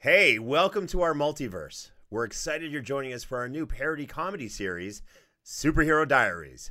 Hey, welcome to our multiverse. We're excited you're joining us for our new parody comedy series, Superhero Diaries.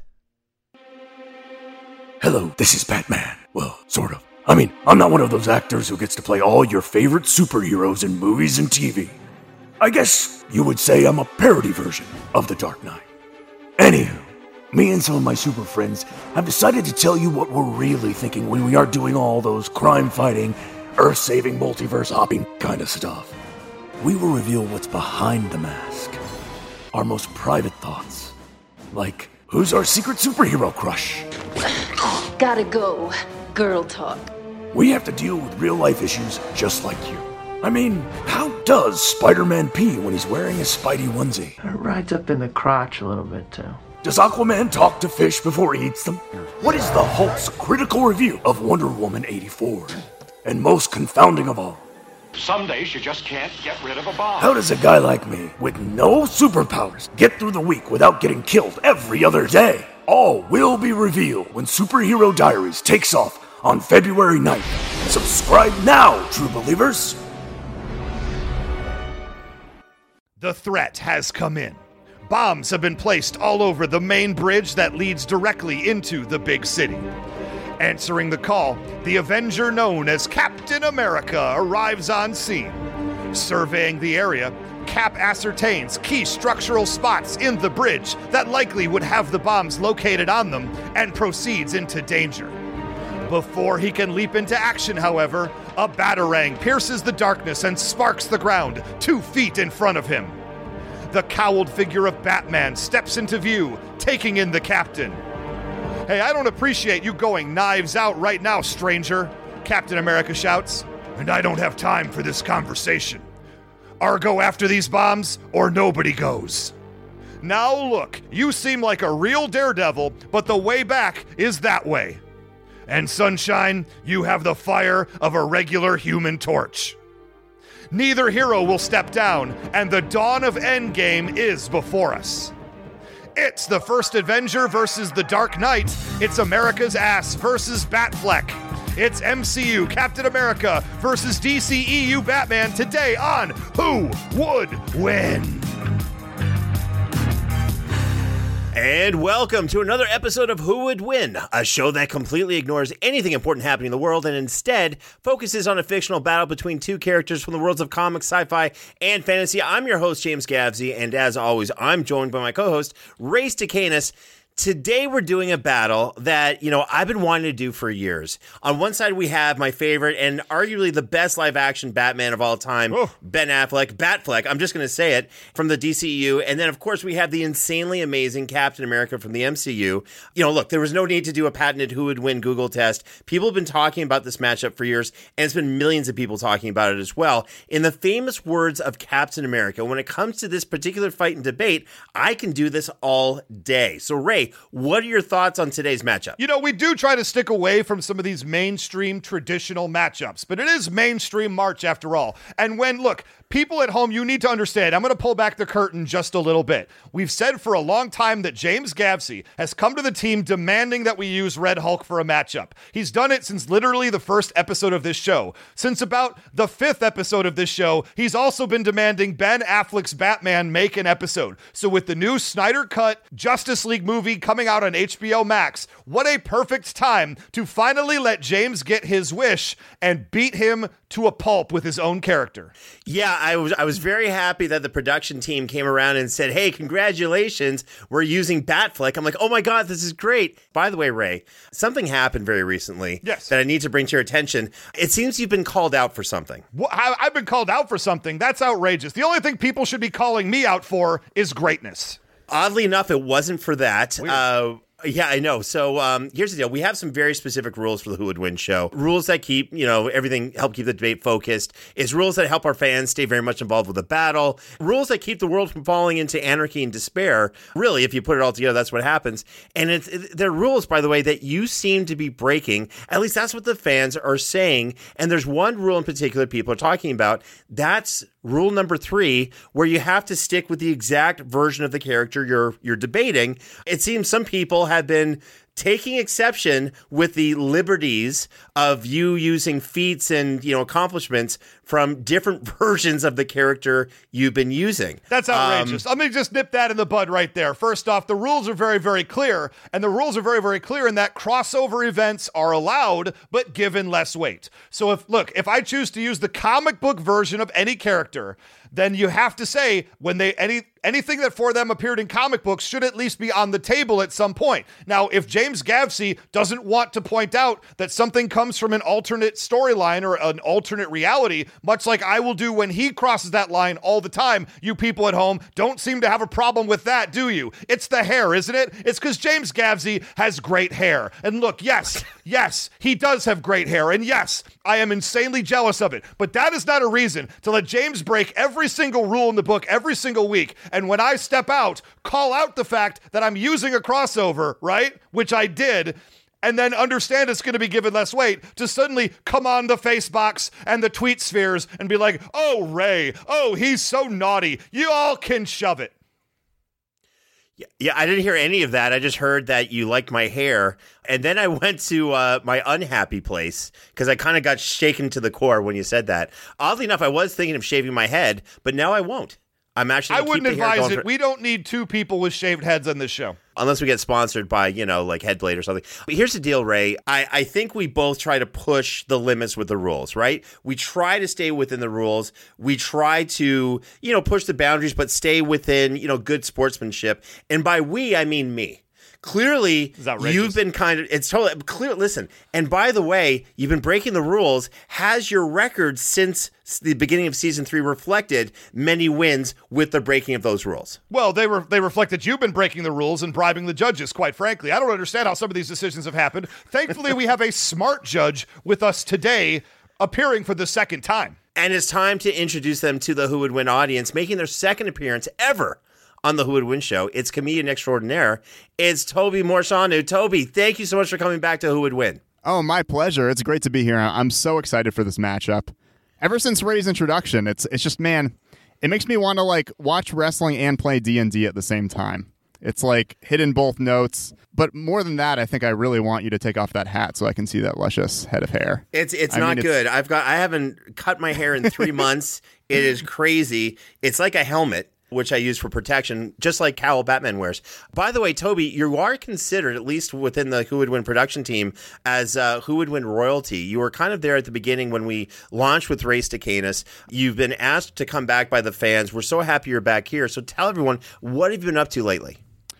Hello, this is Batman. Well, sort of. I mean, I'm not one of those actors who gets to play all your favorite superheroes in movies and TV. I guess you would say I'm a parody version of The Dark Knight. Anywho, me and some of my super friends have decided to tell you what we're really thinking when we aren't doing all those crime-fighting, earth-saving, multiverse-hopping kind of stuff. We will reveal what's behind the mask. Our most private thoughts. Like, who's our secret superhero crush? Gotta go. Girl talk. We have to deal with real-life issues just like you. I mean, how does Spider-Man pee when he's wearing his Spidey onesie? It rides up in the crotch a little bit, too. Does Aquaman talk to fish before he eats them? What is the Hulk's critical review of Wonder Woman 84? And most confounding of all, some days you just can't get rid of a bomb. how does a guy like me, with no superpowers, get through the week without getting killed every other day? All will be revealed when Superhero Diaries takes off on February 9th. Subscribe now, true believers! The threat has come in. Bombs have been placed all over the main bridge that leads directly into the big city. Answering the call, the Avenger known as Captain America arrives on scene. Surveying the area, Cap ascertains key structural spots in the bridge that likely would have the bombs located on them and proceeds into danger. Before he can leap into action, however, a batarang pierces the darkness and sparks the ground 2 feet in front of him. The cowled figure of Batman steps into view, taking in the captain. "Hey, I don't appreciate you going knives out right now, stranger," Captain America shouts. "And I don't have time for this conversation. Go after these bombs, or nobody goes. Now look, you seem like a real daredevil, but the way back is that way. And Sunshine, you have the fire of a regular Human Torch. Neither hero will step down, and the dawn of Endgame is before us. It's the first Avenger versus the Dark Knight. It's America's ass versus Batfleck. It's MCU Captain America versus DCEU Batman today on Who Would Win?" And welcome to another episode of Who Would Win, a show that completely ignores anything important happening in the world and instead focuses on a fictional battle between two characters from the worlds of comics, sci-fi, and fantasy. I'm your host, James Gavsey, and as always, I'm joined by my co-host, Ray Stacanis. Today we're doing a battle that, I've been wanting to do for years. On one side we have my favorite and arguably the best live-action Batman of all time, Ben Affleck, Batfleck, I'm just going to say it, from the DCEU. And then, of course, we have the insanely amazing Captain America from the MCU. Look, there was no need to do a patented Who Would Win Google test. People have been talking about this matchup for years, and it's been millions of people talking about it as well. In the famous words of Captain America, when it comes to this particular fight and debate, I can do this all day. So, Ray, what are your thoughts on today's matchup? We do try to stick away from some of these mainstream traditional matchups, but it is mainstream March after all. And look, people at home, you need to understand, I'm going to pull back the curtain just a little bit. We've said for a long time that James Gavsey has come to the team demanding that we use Red Hulk for a matchup. He's done it since literally the first episode of this show. Since about the 5th episode of this show, he's also been demanding Ben Affleck's Batman make an episode. So with the new Snyder Cut Justice League movie coming out on HBO Max, what a perfect time to finally let James get his wish and beat him to a pulp with his own character. Yeah, I was very happy that the production team came around and said, "Hey, congratulations, we're using Batfleck." I'm like, "Oh my God, this is great." By the way, Ray, something happened very recently that I need to bring to your attention. It seems you've been called out for something. I've been called out for something? That's outrageous. The only thing people should be calling me out for is greatness. Oddly enough, it wasn't for that. Yeah, I know. So here's the deal. We have some very specific rules for the Who Would Win show. Rules that keep, everything, help keep the debate focused. It's rules that help our fans stay very much involved with the battle. Rules that keep the world from falling into anarchy and despair. Really, if you put it all together, that's what happens. And they're rules, by the way, that you seem to be breaking. At least that's what the fans are saying. And there's one rule in particular people are talking about. That's rule number 3, where you have to stick with the exact version of the character you're debating. It seems some people have been taking exception with the liberties of you using feats and, accomplishments from different versions of the character you've been using. That's outrageous. Let me just nip that in the bud right there. First off, the rules are very, very clear, and the rules are very, very clear in that crossover events are allowed, but given less weight. So if I choose to use the comic book version of any character, then you have to say when anything that for them appeared in comic books should at least be on the table at some point. Now, if James Gavsey doesn't want to point out that something comes from an alternate storyline or an alternate reality, much like I will do when he crosses that line all the time, you people at home don't seem to have a problem with that, do you? It's the hair, isn't it? It's because James Gavsey has great hair. And look, yes, he does have great hair. And yes, I am insanely jealous of it. But that is not a reason to let James break every single rule in the book every single week. And when I step out, call out the fact that I'm using a crossover, right? Which I did. And then understand it's going to be given less weight to suddenly come on the Facebox and the tweet spheres and be like, oh, Ray, oh, he's so naughty. You all can shove it. Yeah, I didn't hear any of that. I just heard that you liked my hair. And then I went to my unhappy place because I kind of got shaken to the core when you said that. Oddly enough, I was thinking of shaving my head, but now I won't. I'm actually. I wouldn't advise it. We don't need two people with shaved heads on this show. Unless we get sponsored by, like Headblade or something. But here's the deal, Ray. I think we both try to push the limits with the rules, right? We try to stay within the rules. We try to, push the boundaries, but stay within, good sportsmanship. And by we, I mean me. Clearly, you've been it's totally clear. Listen, and by the way, you've been breaking the rules. Has your record since the beginning of season 3 reflected many wins with the breaking of those rules? Well, they reflect that you've been breaking the rules and bribing the judges, quite frankly. I don't understand how some of these decisions have happened. Thankfully, we have a smart judge with us today appearing for the second time. And it's time to introduce them to the Who Would Win audience, making their second appearance ever on the Who Would Win show. It's comedian extraordinaire. It's Toby Morshanu. Toby, thank you so much for coming back to Who Would Win. Oh, my pleasure. It's great to be here. I'm so excited for this matchup. Ever since Ray's introduction, it's just, man, it makes me want to watch wrestling and play D&D at the same time. It's hitting both notes. But more than that, I think I really want you to take off that hat so I can see that luscious head of hair. It's not good. I haven't cut my hair in 3 months. It is crazy. It's like a helmet, which I use for protection, just like Cowl Batman wears. By the way, Toby, you are considered, at least within the Who Would Win production team, as Who Would Win royalty. You were kind of there at the beginning when we launched with Ray Stacanis. You've been asked to come back by the fans. We're so happy you're back here. So tell everyone, what have you been up to lately?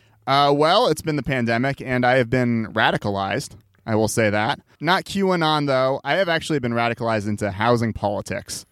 Well, it's been the pandemic, and I have been radicalized. I will say that. Not QAnon, though. I have actually been radicalized into housing politics.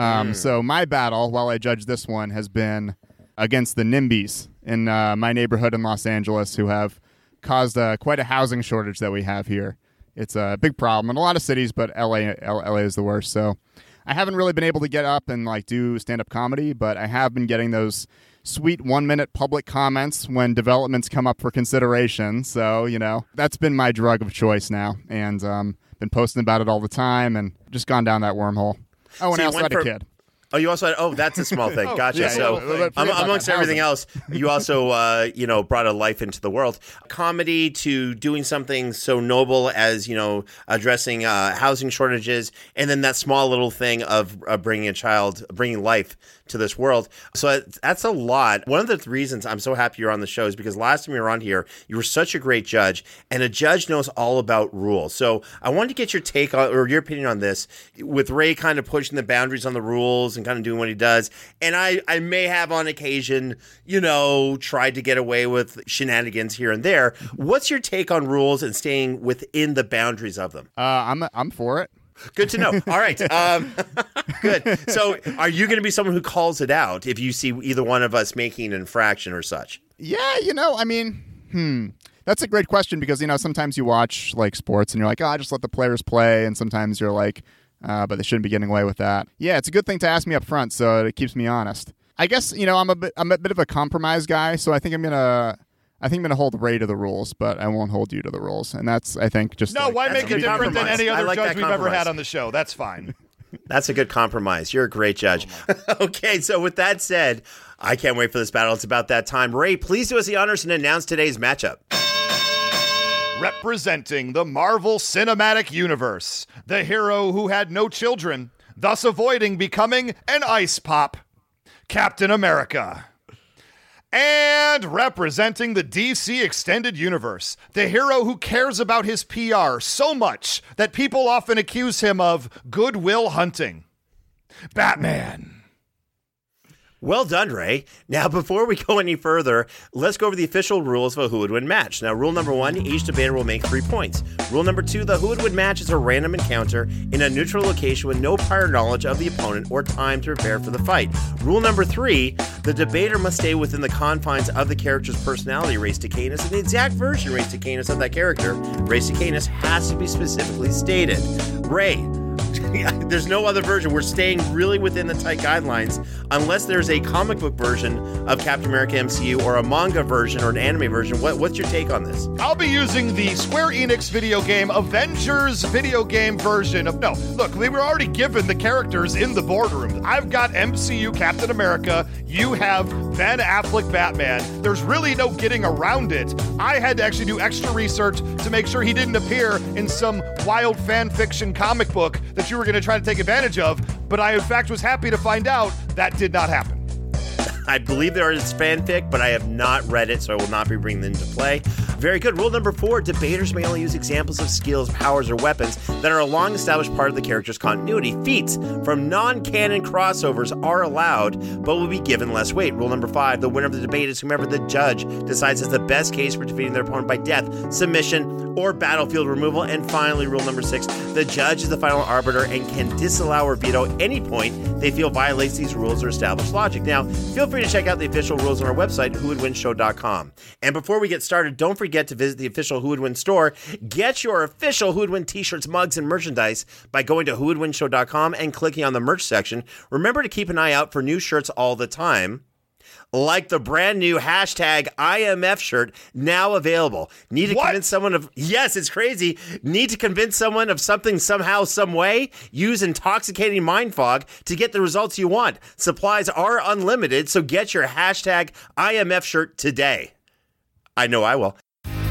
So my battle, while I judge this one, has been against the NIMBYs in my neighborhood in Los Angeles, who have caused quite a housing shortage that we have here. It's a big problem in a lot of cities, but LA is the worst. So I haven't really been able to get up and do stand-up comedy, but I have been getting those sweet 1-minute public comments when developments come up for consideration. So, that's been my drug of choice now, and been posting about it all the time and just gone down that wormhole. Oh, and I also had a kid. Oh, you also had, that's a small thing. Gotcha. Yeah, so amongst everything else, you also, brought a life into the world. Comedy to doing something so noble as, addressing housing shortages, and then that small little thing of bringing life to this world. So that's a lot. One of the reasons I'm so happy you're on the show is because last time you were on here, you were such a great judge, and a judge knows all about rules. So I wanted to get your take on, or your opinion on this, with Ray kind of pushing the boundaries on the rules and kind of doing what he does. And I may have on occasion, tried to get away with shenanigans here and there. What's your take on rules and staying within the boundaries of them? I'm for it. Good to know. All right. Good. So are you going to be someone who calls it out if you see either one of us making an infraction or such? Yeah, that's a great question because, sometimes you watch sports and you're like, just let the players play. And sometimes you're like, but they shouldn't be getting away with that. Yeah, it's a good thing to ask me up front, so it keeps me honest. I guess, I'm a bit of a compromise guy, so I think I'm gonna hold Ray to the rules, but I won't hold you to the rules. And that's, I think, just why make it different than any other judge we've ever compromise. had on the show? That's fine. That's a good compromise. You're a great judge. Okay, so with that said, I can't wait for this battle. It's about that time. Ray, please do us the honors and announce today's matchup. Representing the Marvel Cinematic Universe, the hero who had no children, thus avoiding becoming an ice pop, Captain America. And representing the DC Extended Universe, the hero who cares about his PR so much that people often accuse him of goodwill hunting, Batman. Well done, Ray. Now, before we go any further, let's go over the official rules of a Who Would Win match. Now, rule number 1, each debater will make 3 points. Rule number 2, the Who Would Win match is a random encounter in a neutral location with no prior knowledge of the opponent or time to prepare for the fight. Rule number 3, the debater must stay within the confines of the character's personality, Ray Stacanis, and the exact version, Ray Stacanis, of that character, Ray Stacanis, has to be specifically stated. Ray, there's no other version. We're staying really within the tight guidelines unless there's a comic book version of Captain America MCU or a manga version or an anime version. What's your take on this? I'll be using the Square Enix video game Avengers video game version of... No, look, we were already given the characters in the boardroom. I've got MCU Captain America. You have Ben Affleck Batman. There's really no getting around it. I had to actually do extra research to make sure he didn't appear in some wild fan fiction comic book that you were going to try to take advantage of, but I in fact was happy to find out that did not happen. I believe there is fanfic, but I have not read it, so I will not be bringing them into play. Very good. Rule number 4, debaters may only use examples of skills, powers, or weapons that are a long-established part of the character's continuity. Feats from non-canon crossovers are allowed, but will be given less weight. Rule number 5, the winner of the debate is whomever the judge decides is the best case for defeating their opponent by death, submission, or battlefield removal. And finally, rule number 6, the judge is the final arbiter and can disallow or veto any point they feel violates these rules or established logic. Now, feel free to check out the official rules on our website, whowouldwinshow.com. And before we get started, don't forget to visit the official Who Would Win store. Get your official Who Would Win t-shirts, mugs, and merchandise by going to whowouldwinshow.com and clicking on the merch section. Remember to keep an eye out for new shirts all the time, like the brand new #IMF shirt now available. Need to convince someone of... Yes, it's crazy. Need to convince someone of something somehow, some way? Use intoxicating mind fog to get the results you want. Supplies are unlimited, so get your #IMF shirt today. I know I will.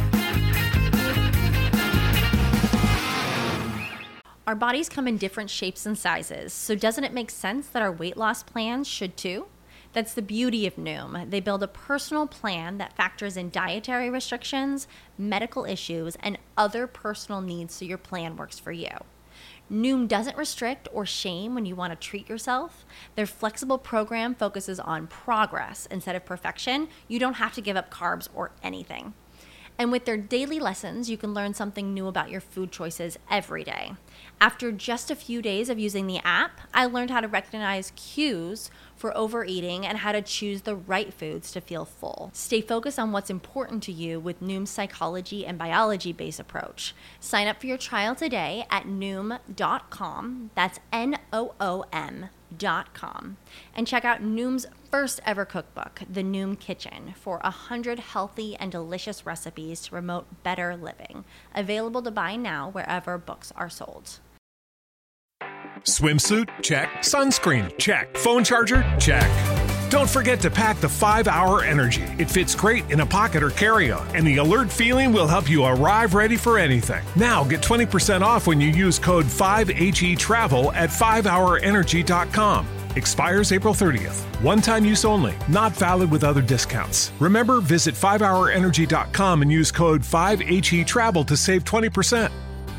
Our bodies come in different shapes and sizes, so doesn't it make sense that our weight loss plans should too? That's the beauty of Noom. They build a personal plan that factors in dietary restrictions, medical issues, and other personal needs so your plan works for you. Noom doesn't restrict or shame when you want to treat yourself. Their flexible program focuses on progress instead of perfection. You don't have to give up carbs or anything. And with their daily lessons, you can learn something new about your food choices every day. After just a few days of using the app, I learned how to recognize cues for overeating and how to choose the right foods to feel full. Stay focused on what's important to you with Noom's psychology and biology-based approach. Sign up for your trial today at Noom.com. That's Noom.com. And check out Noom's first ever cookbook, The Noom Kitchen, for 100 healthy and delicious recipes to promote better living. Available to buy now wherever books are sold. Swimsuit? Check. Sunscreen? Check. Phone charger? Check. Don't forget to pack the 5-Hour Energy. It fits great in a pocket or carry-on, and the alert feeling will help you arrive ready for anything. Now get 20% off when you use code 5HETRAVEL at 5hourenergy.com. Expires April 30th. One-time use only. Not valid with other discounts. Remember, visit 5hourenergy.com and use code 5HETRAVEL to save 20%.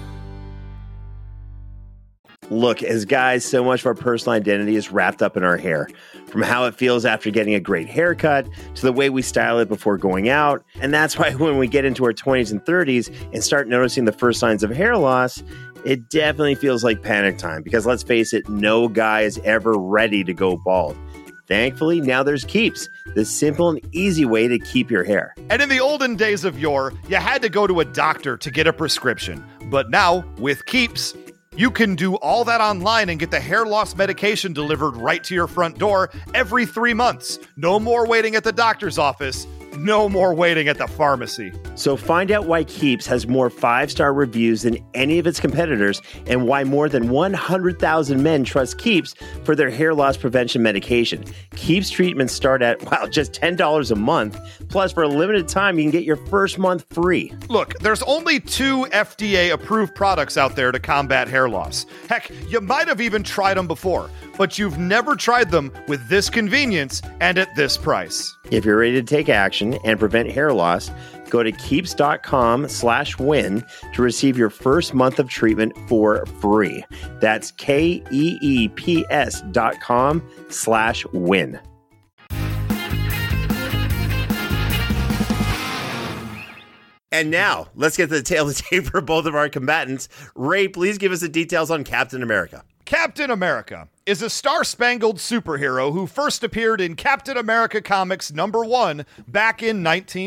Look, as guys, so much of our personal identity is wrapped up in our hair. From how it feels after getting a great haircut to the way we style it before going out. And that's why when we get into our 20s and 30s and start noticing the first signs of hair loss, it definitely feels like panic time. Because let's face it, no guy is ever ready to go bald. Thankfully, now there's Keeps, the simple and easy way to keep your hair. And in the olden days of yore, you had to go to a doctor to get a prescription. But now, with Keeps, you can do all that online and get the hair loss medication delivered right to your front door every 3 months. No more waiting at the doctor's office. No more waiting at the pharmacy. So find out why Keeps has more 5-star reviews than any of its competitors and why more than 100,000 men trust Keeps for their hair loss prevention medication. Keeps treatments start at, just $10 a month. Plus, for a limited time, you can get your first month free. Look, there's only 2 FDA-approved products out there to combat hair loss. Heck, you might have even tried them before, but you've never tried them with this convenience and at this price. If you're ready to take action and prevent hair loss, go to keeps.com/win to receive your first month of treatment for free. That's KEEPS.com/win. And now, let's get to the tail of the tape for both of our combatants. Ray, please give us the details on Captain America. Captain America is a star-spangled superhero who first appeared in Captain America Comics #1 back in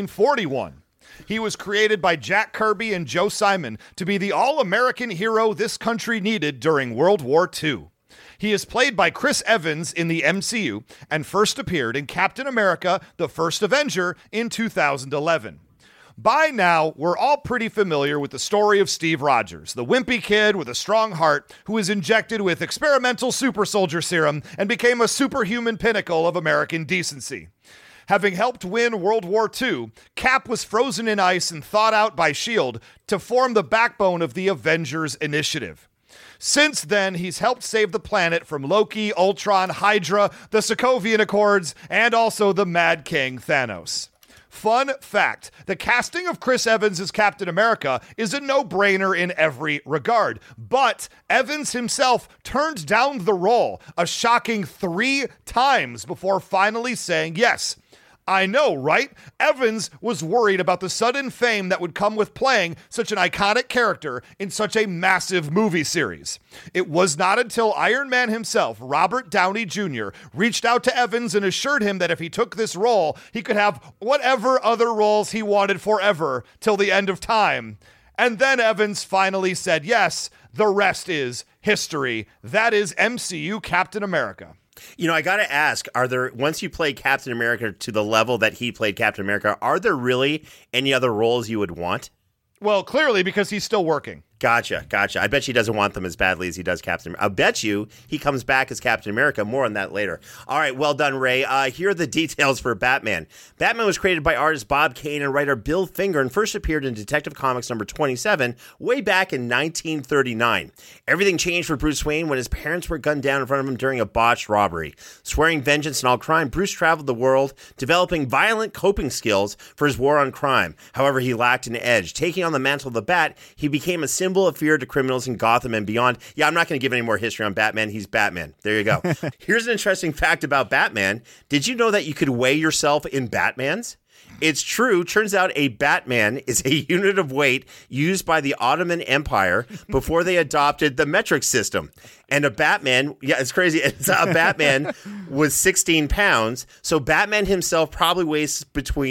1941. He was created by Jack Kirby and Joe Simon to be the all-American hero this country needed during World War II. He is played by Chris Evans in the MCU and first appeared in Captain America: The First Avenger in 2011. By now, we're all pretty familiar with the story of Steve Rogers, the wimpy kid with a strong heart who was injected with experimental super soldier serum and became a superhuman pinnacle of American decency. Having helped win World War II, Cap was frozen in ice and thawed out by S.H.I.E.L.D. to form the backbone of the Avengers Initiative. Since then, he's helped save the planet from Loki, Ultron, Hydra, the Sokovian Accords, and also the Mad King Thanos. Fun fact, the casting of Chris Evans as Captain America is a no-brainer in every regard, but Evans himself turned down the role a shocking 3 times before finally saying yes. I know, right? Evans was worried about the sudden fame that would come with playing such an iconic character in such a massive movie series. It was not until Iron Man himself, Robert Downey Jr., reached out to Evans and assured him that if he took this role, he could have whatever other roles he wanted forever till the end of time. And then Evans finally said yes. The rest is history. That is MCU Captain America. You know, I got to ask, once you play Captain America to the level that he played Captain America, are there really any other roles you would want? Well, clearly, because he's still working. Gotcha. I bet she doesn't want them as badly as he does Captain America. I bet you he comes back as Captain America. More on that later. All right, well done, Ray. Here are the details for Batman. Batman was created by artist Bob Kane and writer Bill Finger and first appeared in Detective Comics #27 way back in 1939. Everything changed for Bruce Wayne when his parents were gunned down in front of him during a botched robbery. Swearing vengeance on all crime, Bruce traveled the world, developing violent coping skills for his war on crime. However, he lacked an edge. Taking on the mantle of the Bat, he became a symbol of fear to criminals in Gotham and beyond. Yeah, I'm not going to give any more history on Batman. He's Batman. There you go. Here's an interesting fact about Batman. Did you know that you could weigh yourself in Batmans? It's true. Turns out a Batman is a unit of weight used by the Ottoman Empire before they adopted the metric system. And a Batman, yeah, it's crazy. A Batman was 16 pounds. So Batman himself probably weighs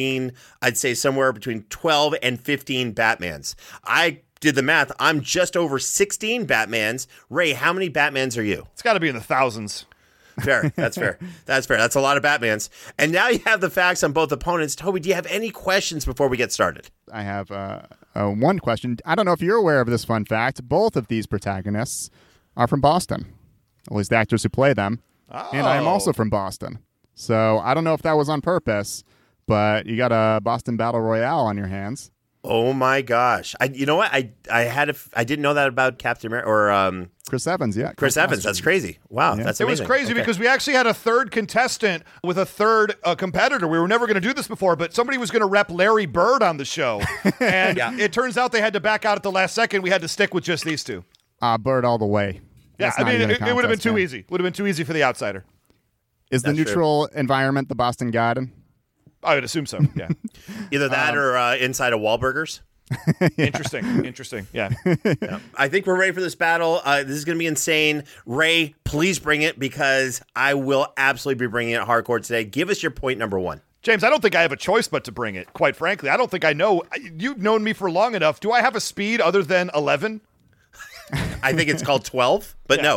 I'd say somewhere between 12 and 15 Batmans. I did the math. I'm just over 16 Batmans. Ray, how many Batmans are you? It's got to be in the thousands. Fair. That's fair. That's fair. That's a lot of Batmans. And now you have the facts on both opponents. Toby, do you have any questions before we get started? I have one question. I don't know if you're aware of this fun fact. Both of these protagonists are from Boston, at least the actors who play them. Oh. And I'm also from Boston. So I don't know if that was on purpose, but you got a Boston Battle Royale on your hands. Oh my gosh! You know what? I didn't know that about Captain America or Chris Evans. Yeah, Chris Evans. That's crazy. Wow, yeah. That's amazing. amazing. It was crazy because we actually had a third contestant with a third competitor. We were never going to do this before, but somebody was going to rep Larry Bird on the show, and It turns out they had to back out at the last second. We had to stick with just these two. Bird all the way. Yeah, I mean, it would have been too easy. Would have been too easy for the outsider. Is the neutral environment the Boston Garden? I would assume so, yeah. Either that or inside of Wahlburgers. Interesting. Yeah. I think we're ready for this battle. This is going to be insane. Ray, please bring it because I will absolutely be bringing it hardcore today. Give us your point number 1. James, I don't think I have a choice but to bring it, quite frankly. I don't think I know. You've known me for long enough. Do I have a speed other than 11? I think it's called 12, but no.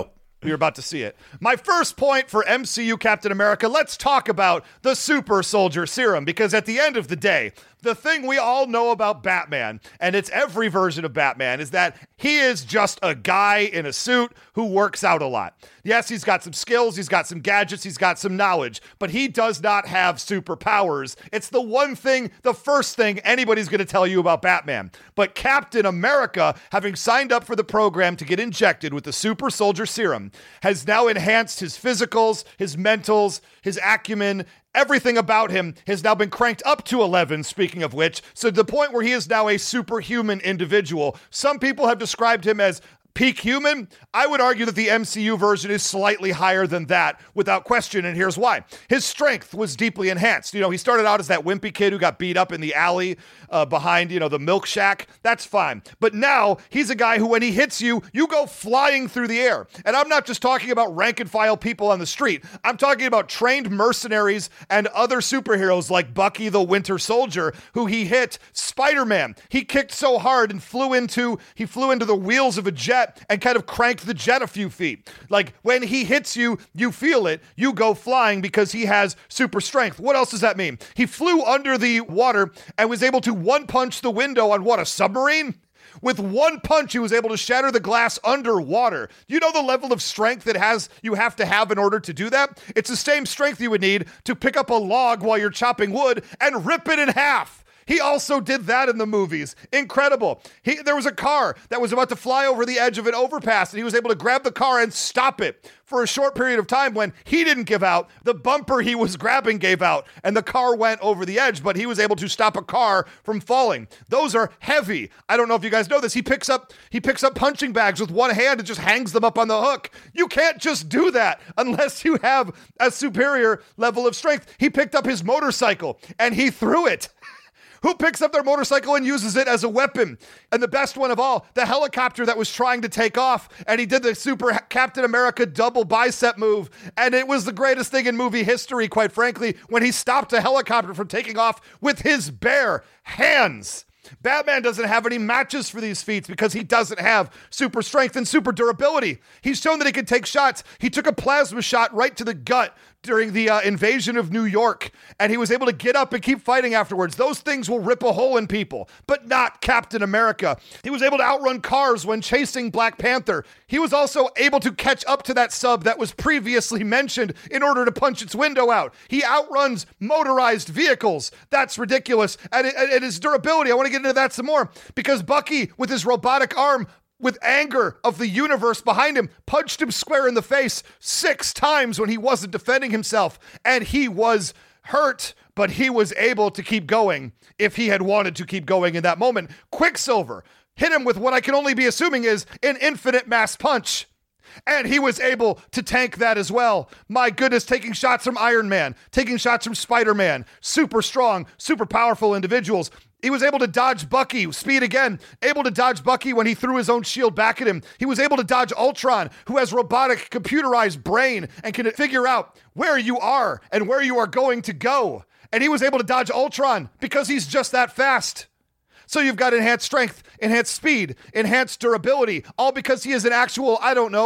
You're about to see it. My first point for MCU Captain America, let's talk about the super soldier serum, because at the end of the day, the thing we all know about Batman, and it's every version of Batman, is that he is just a guy in a suit who works out a lot. Yes, he's got some skills, he's got some gadgets, he's got some knowledge, but he does not have superpowers. It's the one thing, the first thing anybody's going to tell you about Batman. But Captain America, having signed up for the program to get injected with the super soldier serum, has now enhanced his physicals, his mentals, his acumen. Everything about him has now been cranked up to 11, speaking of which, so to the point where he is now a superhuman individual. Some people have described him as peak human. I would argue that the MCU version is slightly higher than that, without question, and here's why. His strength was deeply enhanced. You know, he started out as that wimpy kid who got beat up in the alley behind, the milk shack. That's fine. But now, he's a guy who, when he hits you, you go flying through the air. And I'm not just talking about rank-and-file people on the street. I'm talking about trained mercenaries and other superheroes like Bucky the Winter Soldier, who he hit. Spider-Man, he kicked so hard and flew into the wheels of a jet and kind of cranked the jet a few feet. Like, when he hits you, you feel it, you go flying because he has super strength. What else does that mean? He flew under the water and was able to one-punch the window on a submarine? With one punch, he was able to shatter the glass underwater. You know the level of strength you have to have in order to do that? It's the same strength you would need to pick up a log while you're chopping wood and rip it in half. He also did that in the movies. Incredible. There was a car that was about to fly over the edge of an overpass, and he was able to grab the car and stop it for a short period of time. When he didn't give out, the bumper he was grabbing gave out, and the car went over the edge, but he was able to stop a car from falling. Those are heavy. I don't know if you guys know this. He picks up punching bags with one hand and just hangs them up on the hook. You can't just do that unless you have a superior level of strength. He picked up his motorcycle, and he threw it. Who picks up their motorcycle and uses it as a weapon? And the best one of all, the helicopter that was trying to take off, and he did the super Captain America double bicep move, and it was the greatest thing in movie history, quite frankly, when he stopped a helicopter from taking off with his bare hands. Batman doesn't have any matches for these feats because he doesn't have super strength and super durability. He's shown that he can take shots. He took a plasma shot right to the gut during the invasion of New York, and he was able to get up and keep fighting afterwards. Those things will rip a hole in people, but not Captain America. He was able to outrun cars when chasing Black Panther. He was also able to catch up to that sub that was previously mentioned in order to punch its window out. He outruns motorized vehicles. That's ridiculous. And his durability, I want to get into that some more, because Bucky, with his robotic arm, with anger of the universe behind him, punched him square in the face 6 times when he wasn't defending himself. And he was hurt, but he was able to keep going if he had wanted to keep going in that moment. Quicksilver hit him with what I can only be assuming is an infinite mass punch. And he was able to tank that as well. My goodness, taking shots from Iron Man, taking shots from Spider-Man, super strong, super powerful individuals. He was able to dodge Bucky, speed again, able to dodge Bucky when he threw his own shield back at him. He was able to dodge Ultron, who has robotic computerized brain and can figure out where you are and where you are going to go. And he was able to dodge Ultron because he's just that fast. So you've got enhanced strength, enhanced speed, enhanced durability, all because he is an actual,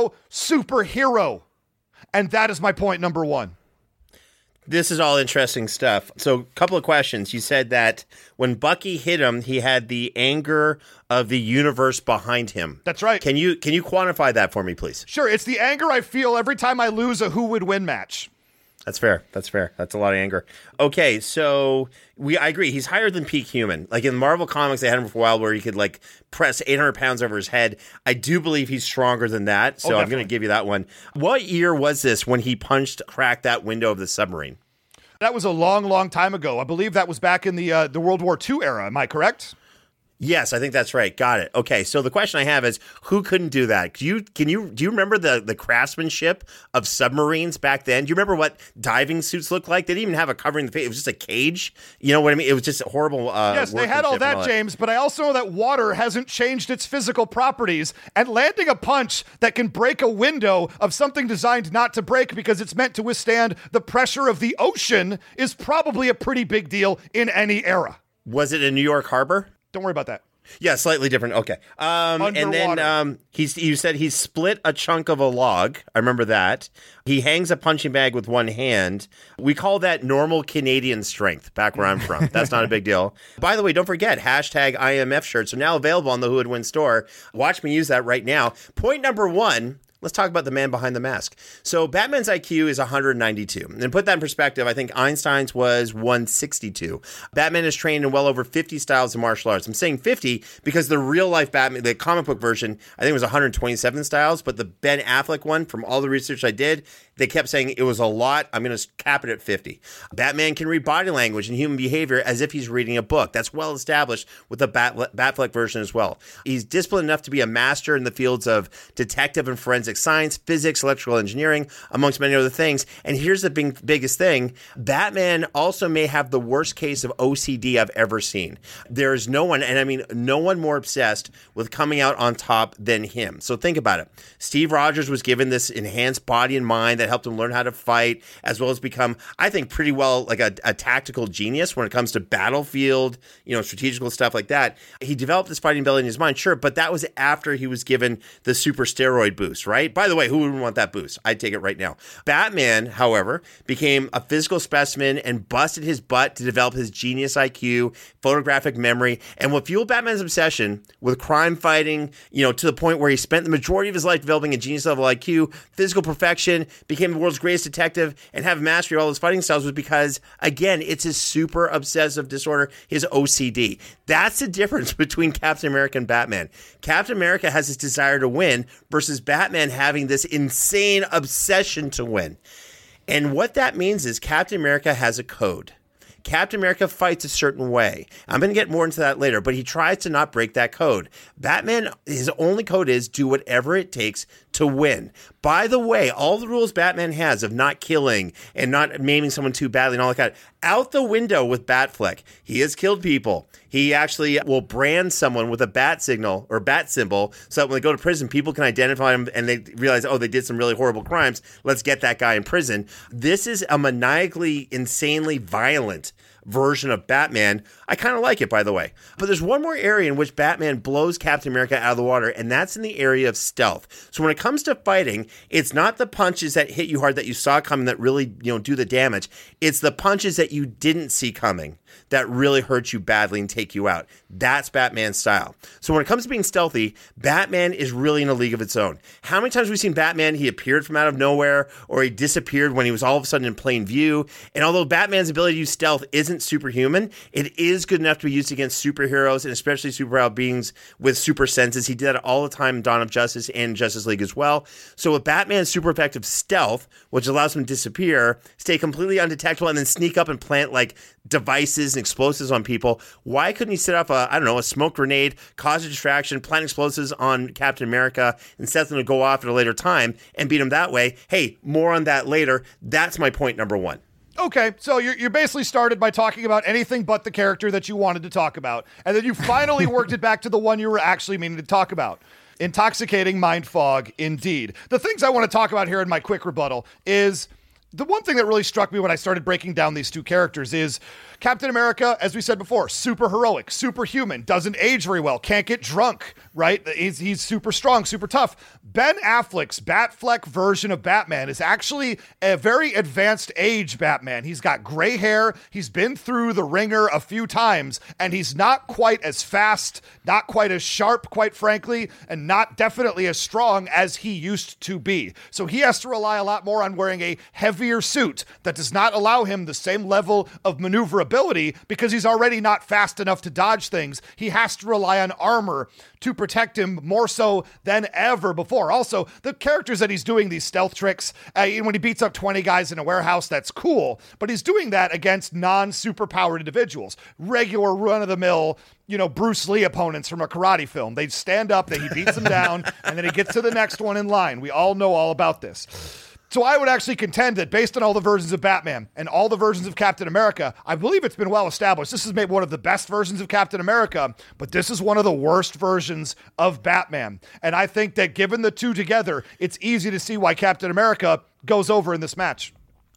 superhero. And that is my point number 1. This is all interesting stuff. So, a couple of questions. You said that when Bucky hit him, he had the anger of the universe behind him. That's right. Can you quantify that for me, please? Sure. It's the anger I feel every time I lose a Who Would Win match. That's fair. That's a lot of anger. Okay, so I agree. He's higher than peak human. Like in Marvel Comics, they had him for a while where he could press 800 pounds over his head. I do believe he's stronger than that, so I'm going to give you that one. What year was this when he cracked that window of the submarine? That was a long, long time ago. I believe that was back in the World War II era. Am I correct? Yes, I think that's right. Got it. Okay, so the question I have is, who couldn't do that? Do you remember the craftsmanship of submarines back then? Do you remember what diving suits looked like? They didn't even have a covering the face. It was just a cage. You know what I mean? It was just horrible. Yes, they had all that, James, but I also know that water hasn't changed its physical properties, and landing a punch that can break a window of something designed not to break because it's meant to withstand the pressure of the ocean is probably a pretty big deal in any era. Was it in New York Harbor? Don't worry about that. Yeah, slightly different. Okay. And then you said he split a chunk of a log. I remember that. He hangs a punching bag with one hand. We call that normal Canadian strength back where I'm from. That's not a big deal. By the way, don't forget, #IMF shirts are now available on the Who Would Win store. Watch me use that right now. Point number 1. Let's talk about the man behind the mask. So Batman's IQ is 192. And put that in perspective, I think Einstein's was 162. Batman is trained in well over 50 styles of martial arts. I'm saying 50 because the real life Batman, the comic book version, I think it was 127 styles, but the Ben Affleck one, from all the research I did, they kept saying it was a lot. I'm going to cap it at 50. Batman can read body language and human behavior as if he's reading a book. That's well established with the Batfleck version as well. He's disciplined enough to be a master in the fields of detective and forensic science, physics, electrical engineering, amongst many other things. And here's the biggest thing. Batman also may have the worst case of OCD I've ever seen. There is no one, and I mean no one more obsessed with coming out on top than him. So think about it. Steve Rogers was given this enhanced body and mind that helped him learn how to fight, as well as become, I think, pretty well like a tactical genius when it comes to battlefield, strategical stuff like that. He developed this fighting ability in his mind, sure, but that was after he was given the super steroid boost, right? By the way, who wouldn't want that boost? I'd take it right now. Batman, however, became a physical specimen and busted his butt to develop his genius IQ, photographic memory, and what fueled Batman's obsession with crime fighting, to the point where he spent the majority of his life developing a genius level IQ, physical perfection, became the world's greatest detective, and have mastery of all his fighting styles was because, again, it's his super obsessive disorder, his OCD. That's the difference between Captain America and Batman. Captain America has his desire to win versus Batman having this insane obsession to win. And what that means is Captain America has a code. Captain America fights a certain way. I'm going to get more into that later, but he tries to not break that code. Batman, his only code is do whatever it takes to win. By the way, all the rules Batman has of not killing and not maiming someone too badly and all that kind of, out the window with Batfleck. He has killed people. He actually will brand someone with a bat signal or bat symbol so that when they go to prison, people can identify them and they realize, oh, they did some really horrible crimes. Let's get that guy in prison. This is a maniacally, insanely violent version of Batman. I kind of like it, by the way. But there's one more area in which Batman blows Captain America out of the water, and that's in the area of stealth. So when it comes to fighting, it's not the punches that hit you hard that you saw coming that really, do the damage. It's the punches that you didn't see coming that really hurt you badly and take you out. That's Batman's style. So when it comes to being stealthy, Batman is really in a league of its own. How many times have we seen Batman, he appeared from out of nowhere, or he disappeared when he was all of a sudden in plain view? And although Batman's ability to use stealth isn't superhuman, it is good enough to be used against superheroes, and especially superpowered beings with super senses. He did that all the time in Dawn of Justice and Justice League as well. So with Batman's super effective stealth, which allows him to disappear, stay completely undetectable, and then sneak up and plant devices and explosives on people, why couldn't he set up a smoke grenade, cause a distraction, plant explosives on Captain America, and set them to go off at a later time and beat him that way? Hey, more on that later. That's my point number 1. Okay, so you're basically started by talking about anything but the character that you wanted to talk about, and then you finally worked it back to the one you were actually meaning to talk about. Intoxicating mind fog, indeed. The things I want to talk about here in my quick rebuttal is the one thing that really struck me when I started breaking down these two characters is Captain America, as we said before, super heroic, superhuman, doesn't age very well, can't get drunk, right? He's super strong, super tough. Ben Affleck's Batfleck version of Batman is actually a very advanced age Batman. He's got gray hair, he's been through the ringer a few times, and he's not quite as fast, not quite as sharp, quite frankly, and not definitely as strong as he used to be. So he has to rely a lot more on wearing a heavier suit that does not allow him the same level of maneuverability because he's already not fast enough to dodge things. He has to rely on armor to protect him more so than ever before. Also, the characters that he's doing these stealth tricks, when he beats up 20 guys in a warehouse, that's cool, but he's doing that against non-superpowered individuals, regular run-of-the-mill, Bruce Lee opponents from a karate film. They stand up, he beats them down, and then he gets to the next one in line. We all know all about this. So I would actually contend that based on all the versions of Batman and all the versions of Captain America, I believe it's been well established. This is maybe one of the best versions of Captain America, but this is one of the worst versions of Batman. And I think that given the two together, it's easy to see why Captain America goes over in this match.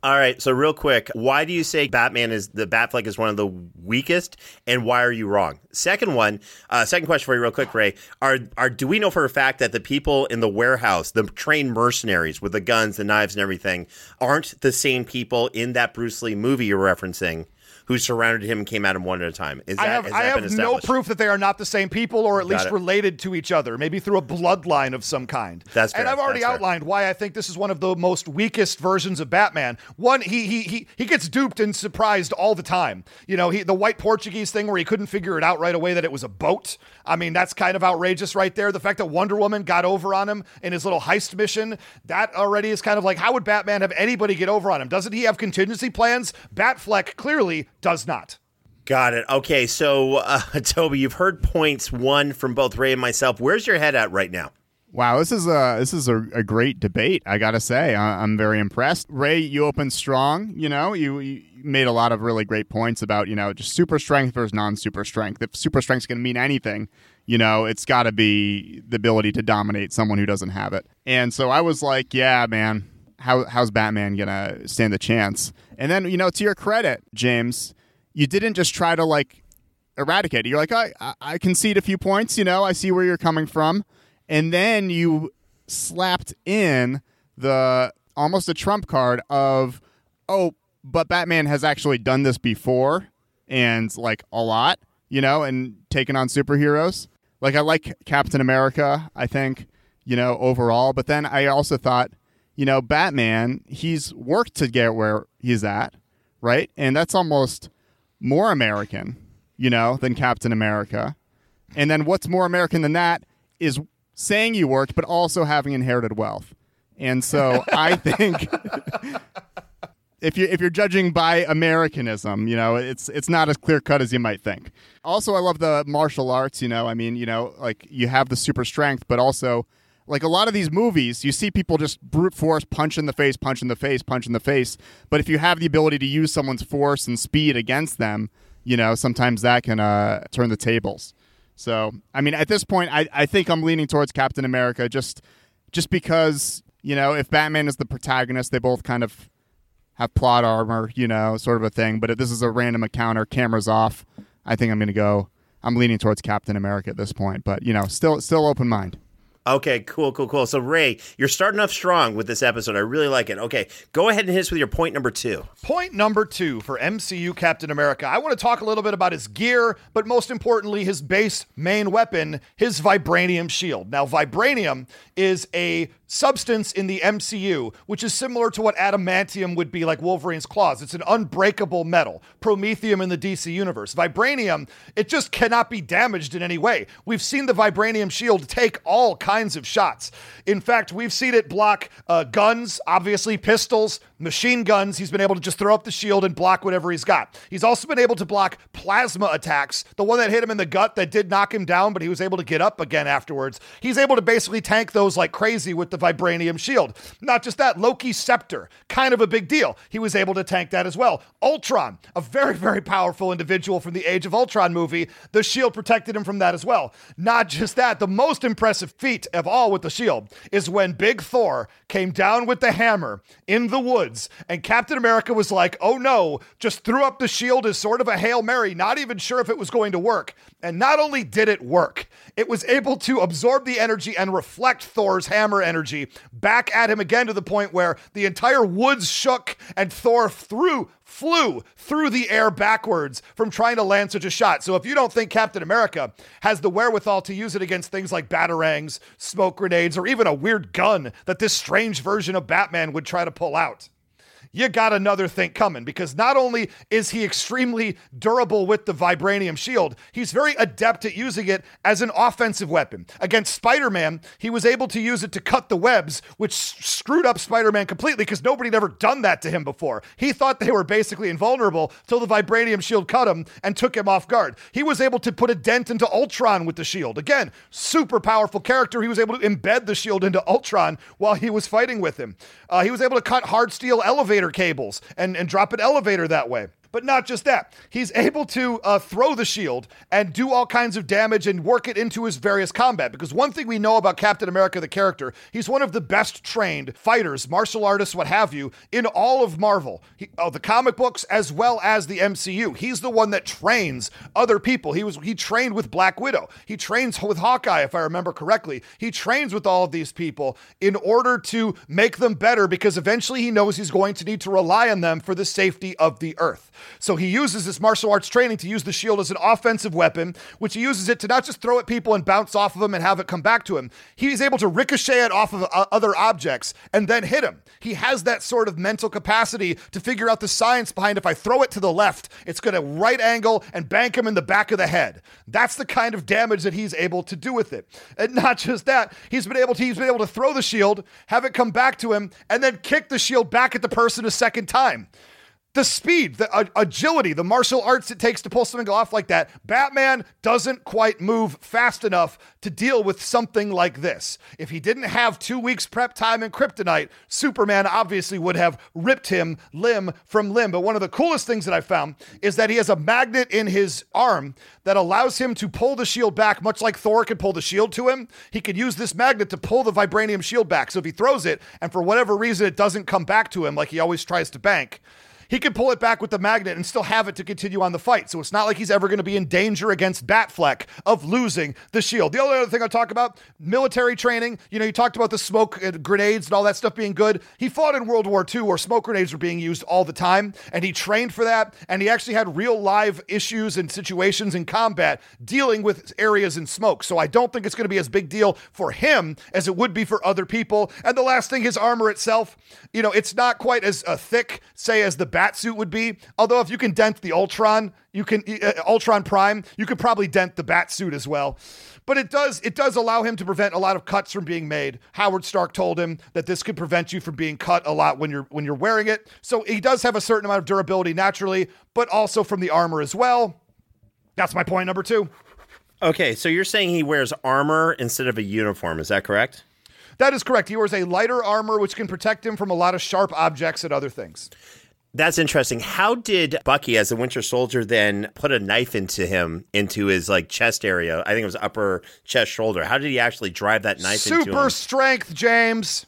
All right, so real quick, why do you say Batfleck is one of the weakest, and why are you wrong? Second question for you real quick, Ray. Do we know for a fact that the people in the warehouse, the trained mercenaries with the guns, the knives, and everything, aren't the same people in that Bruce Lee movie you're referencing who surrounded him and came at him one at a time? I have no proof that they are not the same people, or at least related to each other, maybe through a bloodline of some kind. That's fair. And I've already outlined why I think this is one of the most weakest versions of Batman. One, he gets duped and surprised all the time. You know, the white Portuguese thing where he couldn't figure it out right away that it was a boat. I mean, that's kind of outrageous right there. The fact that Wonder Woman got over on him in his little heist mission, that already is kind of like, how would Batman have anybody get over on him? Doesn't he have contingency plans? Batfleck clearly does not. Got it. Okay, so Toby, you've heard points one from both Ray and myself. Where's your head at right now? Wow, this is a great debate. I gotta say, I'm very impressed. Ray, you opened strong. You know, you made a lot of really great points about, you know, just super strength versus non-super strength. If super strength's going to mean anything, you know, it's got to be the ability to dominate someone who doesn't have it. And so I was like, yeah, man, how's Batman gonna stand a chance? And then, you know, to your credit, James, you didn't just try to like eradicate it. You're like, I concede a few points. You know, I see where you're coming from. And then you slapped in the almost a trump card of, oh, but Batman has actually done this before and like a lot, you know, and taken on superheroes. Like I like Captain America, I think, you know, overall. But then I also thought, you know, Batman, he's worked to get where he's at, right? And that's almost more American, you know, than Captain America. And then what's more American than that is saying you worked, but also having inherited wealth. And so I think if you're judging by Americanism, you know, it's not as clear cut as you might think. Also, I love the martial arts, you know, I mean, you know, like you have the super strength, but also like a lot of these movies, you see people just brute force, punch in the face, punch in the face, punch in the face. But if you have the ability to use someone's force and speed against them, you know, sometimes that can turn the tables. So, I mean, at this point, I think I'm leaning towards Captain America just because, you know, if Batman is the protagonist, they both kind of have plot armor, you know, sort of a thing. But if this is a random encounter, cameras off, I think I'm leaning towards Captain America at this point. But, you know, still open mind. Okay, cool. So, Ray, you're starting off strong with this episode. I really like it. Okay, go ahead and hit us with your point number 2. Point number 2 for MCU Captain America. I want to talk a little bit about his gear, but most importantly, his base main weapon, his vibranium shield. Now, vibranium is a substance in the MCU, which is similar to what adamantium would be like Wolverine's claws. It's an unbreakable metal. Promethium in the DC universe. Vibranium, it just cannot be damaged in any way. We've seen the vibranium shield take all kinds of shots. In fact, we've seen it block guns, obviously pistols, machine guns. He's been able to just throw up the shield and block whatever he's got. He's also been able to block plasma attacks. The one that hit him in the gut that did knock him down, but he was able to get up again afterwards. He's able to basically tank those like crazy with the vibranium shield. Not just that, Loki's scepter, kind of a big deal. He was able to tank that as well. Ultron, a very, very powerful individual from the Age of Ultron movie. The shield protected him from that as well. Not just that, the most impressive feat of all with the shield is when Big Thor came down with the hammer in the woods and Captain America was like, oh no, just threw up the shield as sort of a Hail Mary, not even sure if it was going to work. And not only did it work, it was able to absorb the energy and reflect Thor's hammer energy back at him again to the point where the entire woods shook and Thor flew through the air backwards from trying to land such a shot. So if you don't think Captain America has the wherewithal to use it against things like batarangs, smoke grenades, or even a weird gun that this strange version of Batman would try to pull out, you got another thing coming, because not only is he extremely durable with the vibranium shield, he's very adept at using it as an offensive weapon. Against Spider-Man, he was able to use it to cut the webs, which screwed up Spider-Man completely because nobody had ever done that to him before. He thought they were basically invulnerable till the vibranium shield cut him and took him off guard. He was able to put a dent into Ultron with the shield. Again, super powerful character. He was able to embed the shield into Ultron while he was fighting with him. He was able to cut hard steel elevator cables and drop an elevator that way. But not just that. He's able to throw the shield and do all kinds of damage and work it into his various combat. Because one thing we know about Captain America, the character, he's one of the best trained fighters, martial artists, what have you, in all of Marvel. The comic books as well as the MCU. He's the one that trains other people. He trained with Black Widow. He trains with Hawkeye, if I remember correctly. He trains with all of these people in order to make them better, because eventually he knows he's going to need to rely on them for the safety of the Earth. So he uses this martial arts training to use the shield as an offensive weapon, which he uses it to not just throw at people and bounce off of them and have it come back to him. He's able to ricochet it off of other objects and then hit him. He has that sort of mental capacity to figure out the science behind, if I throw it to the left, it's going to right angle and bank him in the back of the head. That's the kind of damage that he's able to do with it. And not just that, he's been able to throw the shield, have it come back to him, and then kick the shield back at the person a second time. The speed, the agility, the martial arts it takes to pull something off like that, Batman doesn't quite move fast enough to deal with something like this. If he didn't have 2 weeks prep time in Kryptonite, Superman obviously would have ripped him limb from limb. But one of the coolest things that I found is that he has a magnet in his arm that allows him to pull the shield back, much like Thor could pull the shield to him. He could use this magnet to pull the vibranium shield back. So if he throws it, and for whatever reason it doesn't come back to him like he always tries to bank, he can pull it back with the magnet and still have it to continue on the fight. So it's not like he's ever going to be in danger against Batfleck of losing the shield. The only other thing I'll talk about, military training. You talked about the smoke and grenades and all that stuff being good. He fought in World War II where smoke grenades were being used all the time, and he trained for that, and he actually had real live issues and situations in combat dealing with areas in smoke. So I don't think it's going to be as big deal for him as it would be for other people. And the last thing, his armor itself, it's not quite as thick, say, as the Batsuit would be. Although if you can dent the Ultron, Ultron Prime, you could probably dent the Batsuit as well. But it does allow him to prevent a lot of cuts from being made. Howard Stark told him that this could prevent you from being cut a lot when you're wearing it. So he does have a certain amount of durability naturally, but also from the armor as well. That's my point number 2. Okay, so you're saying he wears armor instead of a uniform, is that correct? That is correct. He wears a lighter armor, which can protect him from a lot of sharp objects and other things. That's interesting. How did Bucky, as a Winter Soldier, then put a knife into his chest area? I think it was upper chest shoulder. How did he actually drive that knife into him? Super strength, James.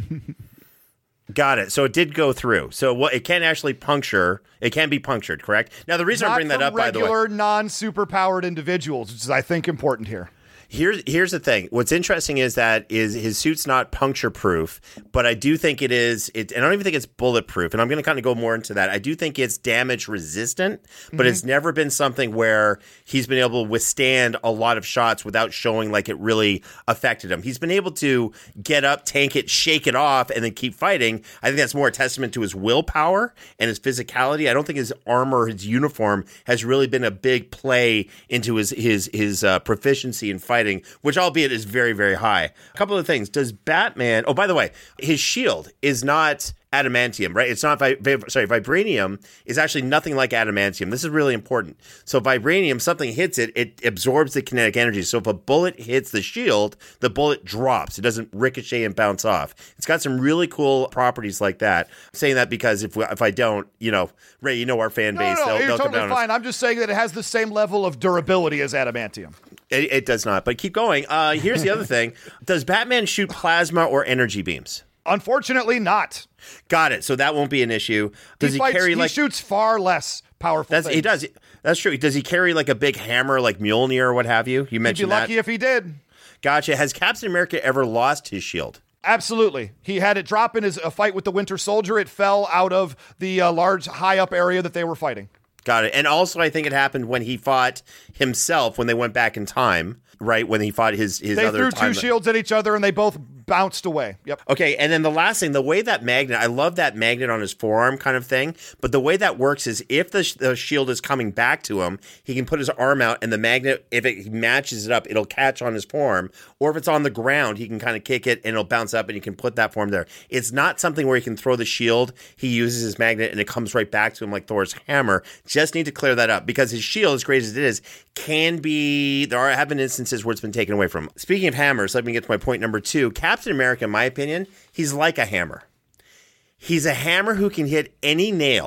Got it. So it did go through. So it can actually puncture. It can be punctured, correct? Now, the reason I bring that up, by the way, regular non-superpowered individuals, which is, I think, important here. Here's the thing. What's interesting is his suit's not puncture proof, but I do think it is. And I don't even think it's bulletproof. And I'm going to kind of go more into that. I do think it's damage resistant, but it's never been something where he's been able to withstand a lot of shots without showing like it really affected him. He's been able to get up, tank it, shake it off, and then keep fighting. I think that's more a testament to his willpower and his physicality. I don't think his armor, his uniform, has really been a big play into his proficiency in fighting, which albeit is very, very high. A couple of things. Does Batman... Oh, by the way, his shield is not adamantium, right? It's not... vibranium is actually nothing like adamantium. This is really important. So vibranium, something hits it, it absorbs the kinetic energy. So if a bullet hits the shield, the bullet drops. It doesn't ricochet and bounce off. It's got some really cool properties like that. I'm saying that because if I don't, Ray, our fan base. No, you're totally fine. I'm just saying that it has the same level of durability as adamantium. It does not, but keep going. Here's the other thing. Does Batman shoot plasma or energy beams? Unfortunately not. Got it. So that won't be an issue. Does he shoots far less powerful things. He does. That's true. Does he carry like a big hammer like Mjolnir or what have you? You mentioned that. He'd be lucky if he did. Gotcha. Has Captain America ever lost his shield? Absolutely. He had it drop in his fight with the Winter Soldier. It fell out of the large high up area that they were fighting. Got it. And also I think it happened when he fought himself when they went back in time, right? When he fought his other They threw two shields at each other and they both bounced away. Yep. Okay, and then the last thing, the way that magnet, I love that magnet on his forearm kind of thing, but the way that works is if the shield is coming back to him, he can put his arm out and the magnet, if it matches it up, it'll catch on his forearm, or if it's on the ground, he can kind of kick it and it'll bounce up and he can put that form there. It's not something where he can throw the shield, he uses his magnet and it comes right back to him like Thor's hammer. Just need to clear that up because his shield, as great as it is, have been instances where it's been taken away from him. Speaking of hammers, let me get to my point number 2. Captain America, in my opinion, he's like a hammer. He's a hammer who can hit any nail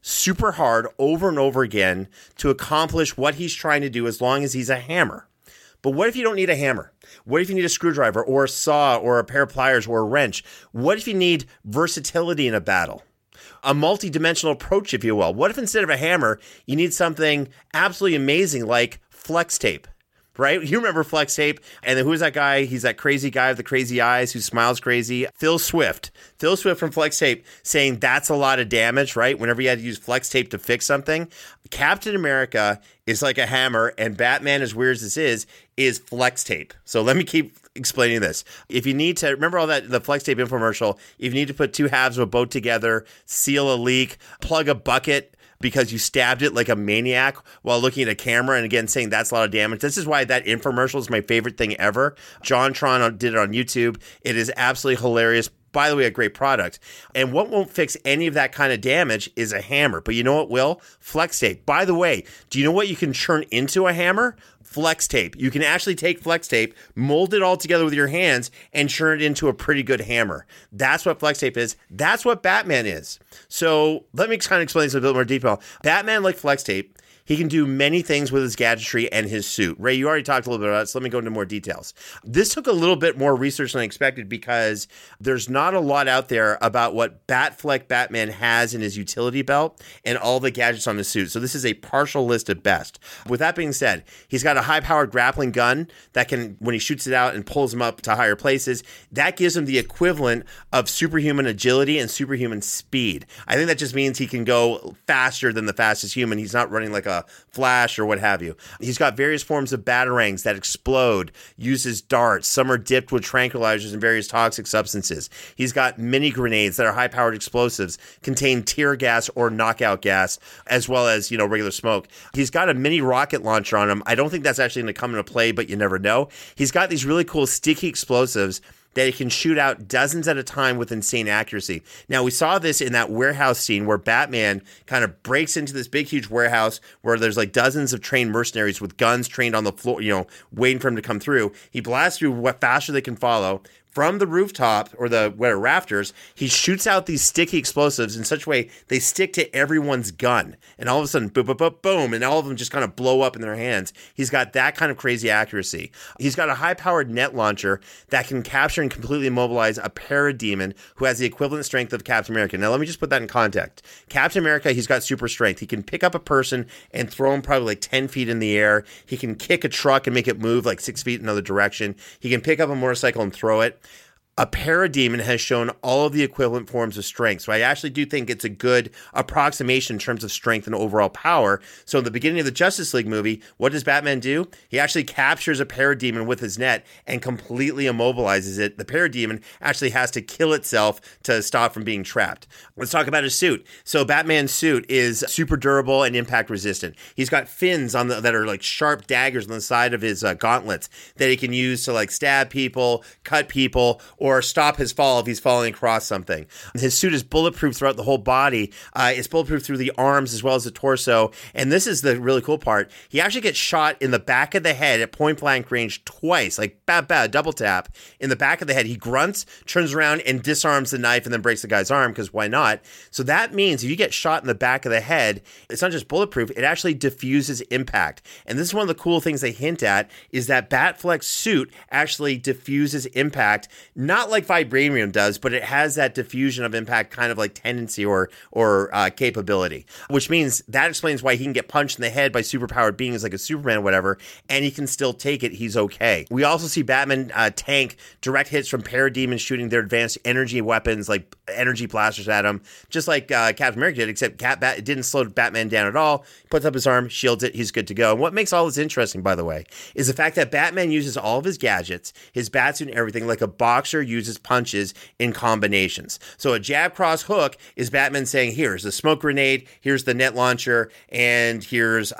super hard over and over again to accomplish what he's trying to do as long as he's a hammer. But what if you don't need a hammer? What if you need a screwdriver or a saw or a pair of pliers or a wrench? What if you need versatility in a battle? A multi-dimensional approach, if you will. What if instead of a hammer, you need something absolutely amazing like flex tape? Right? You remember flex tape. And then who's that guy? He's that crazy guy with the crazy eyes who smiles crazy. Phil Swift. Phil Swift from Flex Tape saying that's a lot of damage, right? Whenever you had to use flex tape to fix something. Captain America is like a hammer, and Batman, as weird as this is flex tape. So let me keep explaining this. If you need to, remember all that, the flex tape infomercial, if you need to put two halves of a boat together, seal a leak, plug a bucket, because you stabbed it like a maniac while looking at a camera and again saying that's a lot of damage. This is why that infomercial is my favorite thing ever. John Tron did it on YouTube. It is absolutely hilarious. By the way, a great product. And what won't fix any of that kind of damage is a hammer. But you know what will? Flex tape. By the way, do you know what you can churn into a hammer? Flex tape. You can actually take flex tape, mold it all together with your hands, and churn it into a pretty good hammer. That's what flex tape is. That's what Batman is. So let me kind of explain this in a bit more detail. Batman, like flex tape, he can do many things with his gadgetry and his suit. Ray, you already talked a little bit about it, so let me go into more details. This took a little bit more research than I expected because there's not a lot out there about what Batfleck Batman has in his utility belt and all the gadgets on his suit. So this is a partial list at best. With that being said, he's got a high-powered grappling gun that can, when he shoots it out and pulls him up to higher places, that gives him the equivalent of superhuman agility and superhuman speed. I think that just means he can go faster than the fastest human. He's not running like a Flash or what have you. He's got various forms of batarangs that explode, uses darts. Some are dipped with tranquilizers and various toxic substances. He's got mini grenades that are high-powered explosives, contain tear gas or knockout gas, as well as, regular smoke. He's got a mini rocket launcher on him. I don't think that's actually going to come into play, but you never know. He's got these really cool sticky explosives that he can shoot out dozens at a time with insane accuracy. Now, we saw this in that warehouse scene where Batman kind of breaks into this big, huge warehouse where there's like dozens of trained mercenaries with guns trained on the floor, waiting for him to come through. He blasts through what faster they can follow. From the rooftop or the rafters, he shoots out these sticky explosives in such a way they stick to everyone's gun. And all of a sudden, boom, boom, boom, boom, and all of them just kind of blow up in their hands. He's got that kind of crazy accuracy. He's got a high-powered net launcher that can capture and completely immobilize a parademon who has the equivalent strength of Captain America. Now, let me just put that in context. Captain America, he's got super strength. He can pick up a person and throw him probably like 10 feet in the air. He can kick a truck and make it move like 6 feet in another direction. He can pick up a motorcycle and throw it. A parademon has shown all of the equivalent forms of strength. So I actually do think it's a good approximation in terms of strength and overall power. So in the beginning of the Justice League movie, what does Batman do? He actually captures a parademon with his net and completely immobilizes it. The parademon actually has to kill itself to stop from being trapped. Let's talk about his suit. So Batman's suit is super durable and impact resistant. He's got fins that are like sharp daggers on the side of his gauntlets that he can use to like stab people, cut people, or stop his fall if he's falling across something. His suit is bulletproof throughout the whole body. It's bulletproof through the arms as well as the torso. And this is the really cool part. He actually gets shot in the back of the head at point blank range twice, like double tap in the back of the head. He grunts, turns around and disarms the knife and then breaks the guy's arm because why not? So that means if you get shot in the back of the head, it's not just bulletproof, it actually diffuses impact. And this is one of the cool things they hint at is that Batfleck's suit actually diffuses impact, not like vibranium does, but it has that diffusion of impact kind of like tendency or capability, which means that explains why he can get punched in the head by superpowered beings like a Superman or whatever, and he can still take it. He's okay. We also see Batman tank direct hits from parademons shooting their advanced energy weapons like energy blasters at him, just like Captain America did, except it didn't slow Batman down at all. He puts up his arm, shields it, he's good to go. And what makes all this interesting, by the way, is the fact that Batman uses all of his gadgets, his batsuit and everything, like a boxer uses punches in combinations. So a jab, cross, hook is Batman saying, here's the smoke grenade, here's the net launcher, and here's,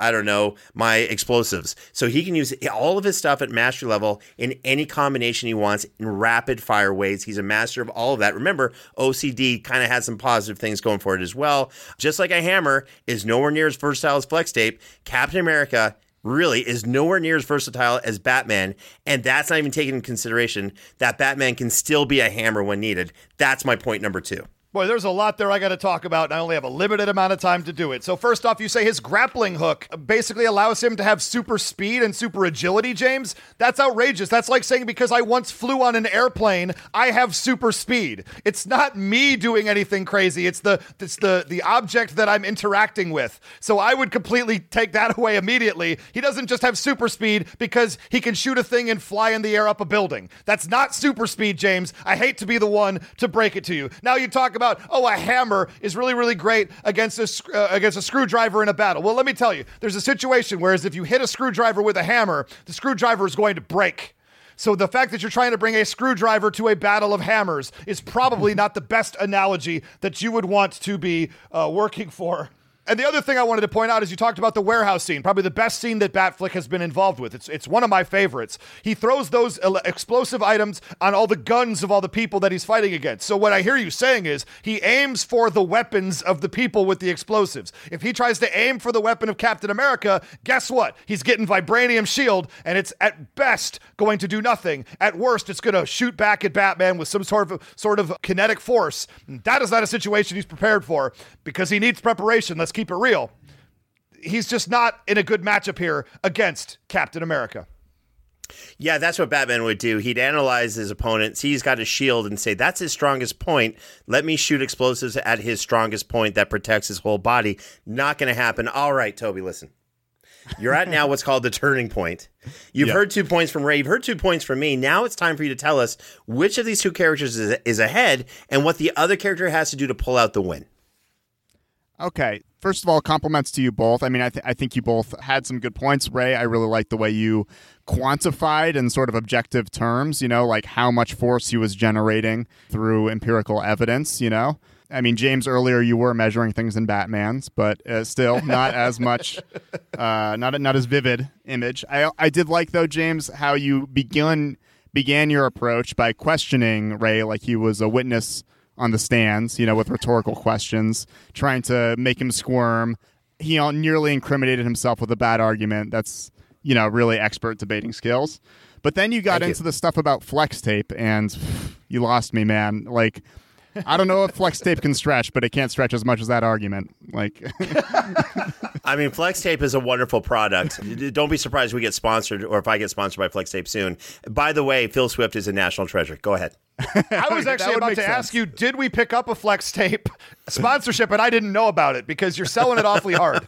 my explosives. So he can use all of his stuff at mastery level in any combination he wants in rapid fire ways. He's a master of all of that. Remember, OCD kind of has some positive things going for it as well. Just like a hammer is nowhere near as versatile as flex tape, Captain America really is nowhere near as versatile as Batman, and that's not even taken into consideration that Batman can still be a hammer when needed. That's my point number 2. Boy, there's a lot there I got to talk about, and I only have a limited amount of time to do it. So first off, you say his grappling hook basically allows him to have super speed and super agility, James? That's outrageous. That's like saying because I once flew on an airplane, I have super speed. It's not me doing anything crazy. It's the object that I'm interacting with. So I would completely take that away immediately. He doesn't just have super speed because he can shoot a thing and fly in the air up a building. That's not super speed, James. I hate to be the one to break it to you. Now you talk about, a hammer is really, really great against a screwdriver in a battle. Well, let me tell you, there's a situation whereas if you hit a screwdriver with a hammer, the screwdriver is going to break. So the fact that you're trying to bring a screwdriver to a battle of hammers is probably not the best analogy that you would want to be working for. And the other thing I wanted to point out is you talked about the warehouse scene, probably the best scene that Batfleck has been involved with. It's one of my favorites. He throws those explosive items on all the guns of all the people that he's fighting against. So what I hear you saying is he aims for the weapons of the people with the explosives. If he tries to aim for the weapon of Captain America, guess what? He's getting vibranium shield, and it's at best going to do nothing. At worst, it's going to shoot back at Batman with some sort of kinetic force. That is not a situation he's prepared for because he needs preparation. Let's keep it real. He's just not in a good matchup here against Captain America. Yeah, that's what Batman would do. He'd analyze his opponent, see he's got a shield, and say, that's his strongest point. Let me shoot explosives at his strongest point that protects his whole body. Not going to happen. All right, Toby, listen. You're at now what's called the turning point. You've heard 2 points from Ray. You've heard 2 points from me. Now it's time for you to tell us which of these two characters is ahead and what the other character has to do to pull out the win. Okay. First of all, compliments to you both. I mean, I think you both had some good points. Ray, I really like the way you quantified in sort of objective terms, like how much force he was generating through empirical evidence, I mean, James, earlier you were measuring things in Batman's, but still not as much, not as vivid image. I did like, though, James, how you began your approach by questioning Ray like he was a witness on the stands, with rhetorical questions, trying to make him squirm. He nearly incriminated himself with a bad argument. That's, really expert debating skills. But then you got into the stuff about flex tape, and you lost me, man. Like, I don't know if flex tape can stretch, but it can't stretch as much as that argument. Like, I mean, Flex Tape is a wonderful product. Don't be surprised if we get sponsored or if I get sponsored by Flex Tape soon. By the way, Phil Swift is a national treasure. Go ahead. I was actually about to ask you, did we pick up a Flex Tape sponsorship and I didn't know about it because you're selling it awfully hard.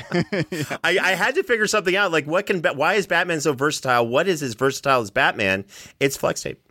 I had to figure something out. Like, why is Batman so versatile? What is as versatile as Batman? It's Flex Tape.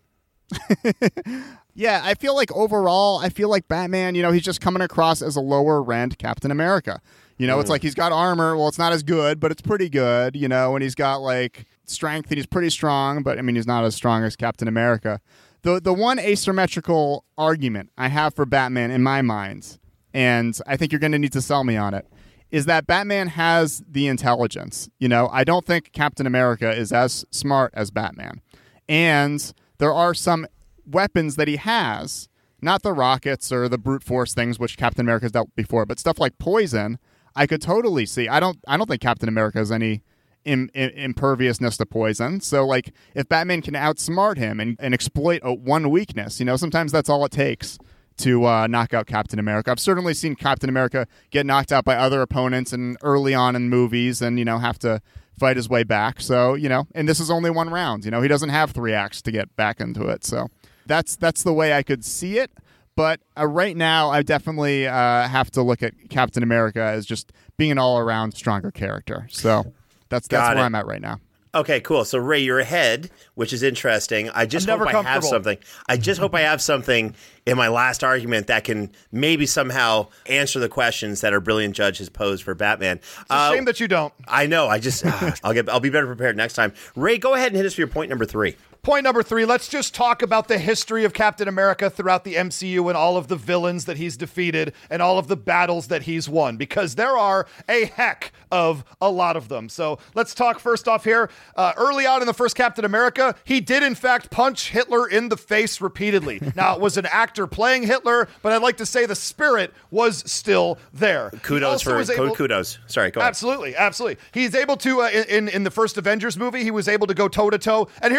Yeah, I feel like overall, Batman, he's just coming across as a lower rent Captain America. It's like he's got armor. Well, it's not as good, but it's pretty good, and he's got like strength and he's pretty strong, but I mean, he's not as strong as Captain America. The one asymmetrical argument I have for Batman in my mind, and I think you're going to need to sell me on it, is that Batman has the intelligence. I don't think Captain America is as smart as Batman. And there are some weapons that he has, not the rockets or the brute force things which Captain America's dealt before, but stuff like poison, I could totally see. I don't think Captain America has any imperviousness to poison. So like if Batman can outsmart him and exploit one weakness, sometimes that's all it takes to knock out Captain America. I've certainly seen Captain America get knocked out by other opponents and early on in movies and, have to fight his way back. So, and this is only one round. He doesn't have 3 acts to get back into it. So that's the way I could see it. But right now, I definitely have to look at Captain America as just being an all-around stronger character. So that's where I'm at right now. Okay, cool. So Ray, you're ahead, which is interesting. I just hope I have something. I just hope I have something in my last argument that can maybe somehow answer the questions that our brilliant judge has posed for Batman. It's a shame that you don't. I know. I'll be better prepared next time. Ray, go ahead and hit us for your point number 3. Point number 3, let's just talk about the history of Captain America throughout the MCU and all of the villains that he's defeated and all of the battles that he's won, because there are a heck of a lot of them. So let's talk first off here. Early on in the first Captain America, he did in fact punch Hitler in the face repeatedly. Now, it was an actor playing Hitler, but I'd like to say the spirit was still there. Kudos. Sorry, go ahead. Absolutely. He's able to, in the first Avengers movie, he was able to go toe-to-toe. And here's the deal. When I'm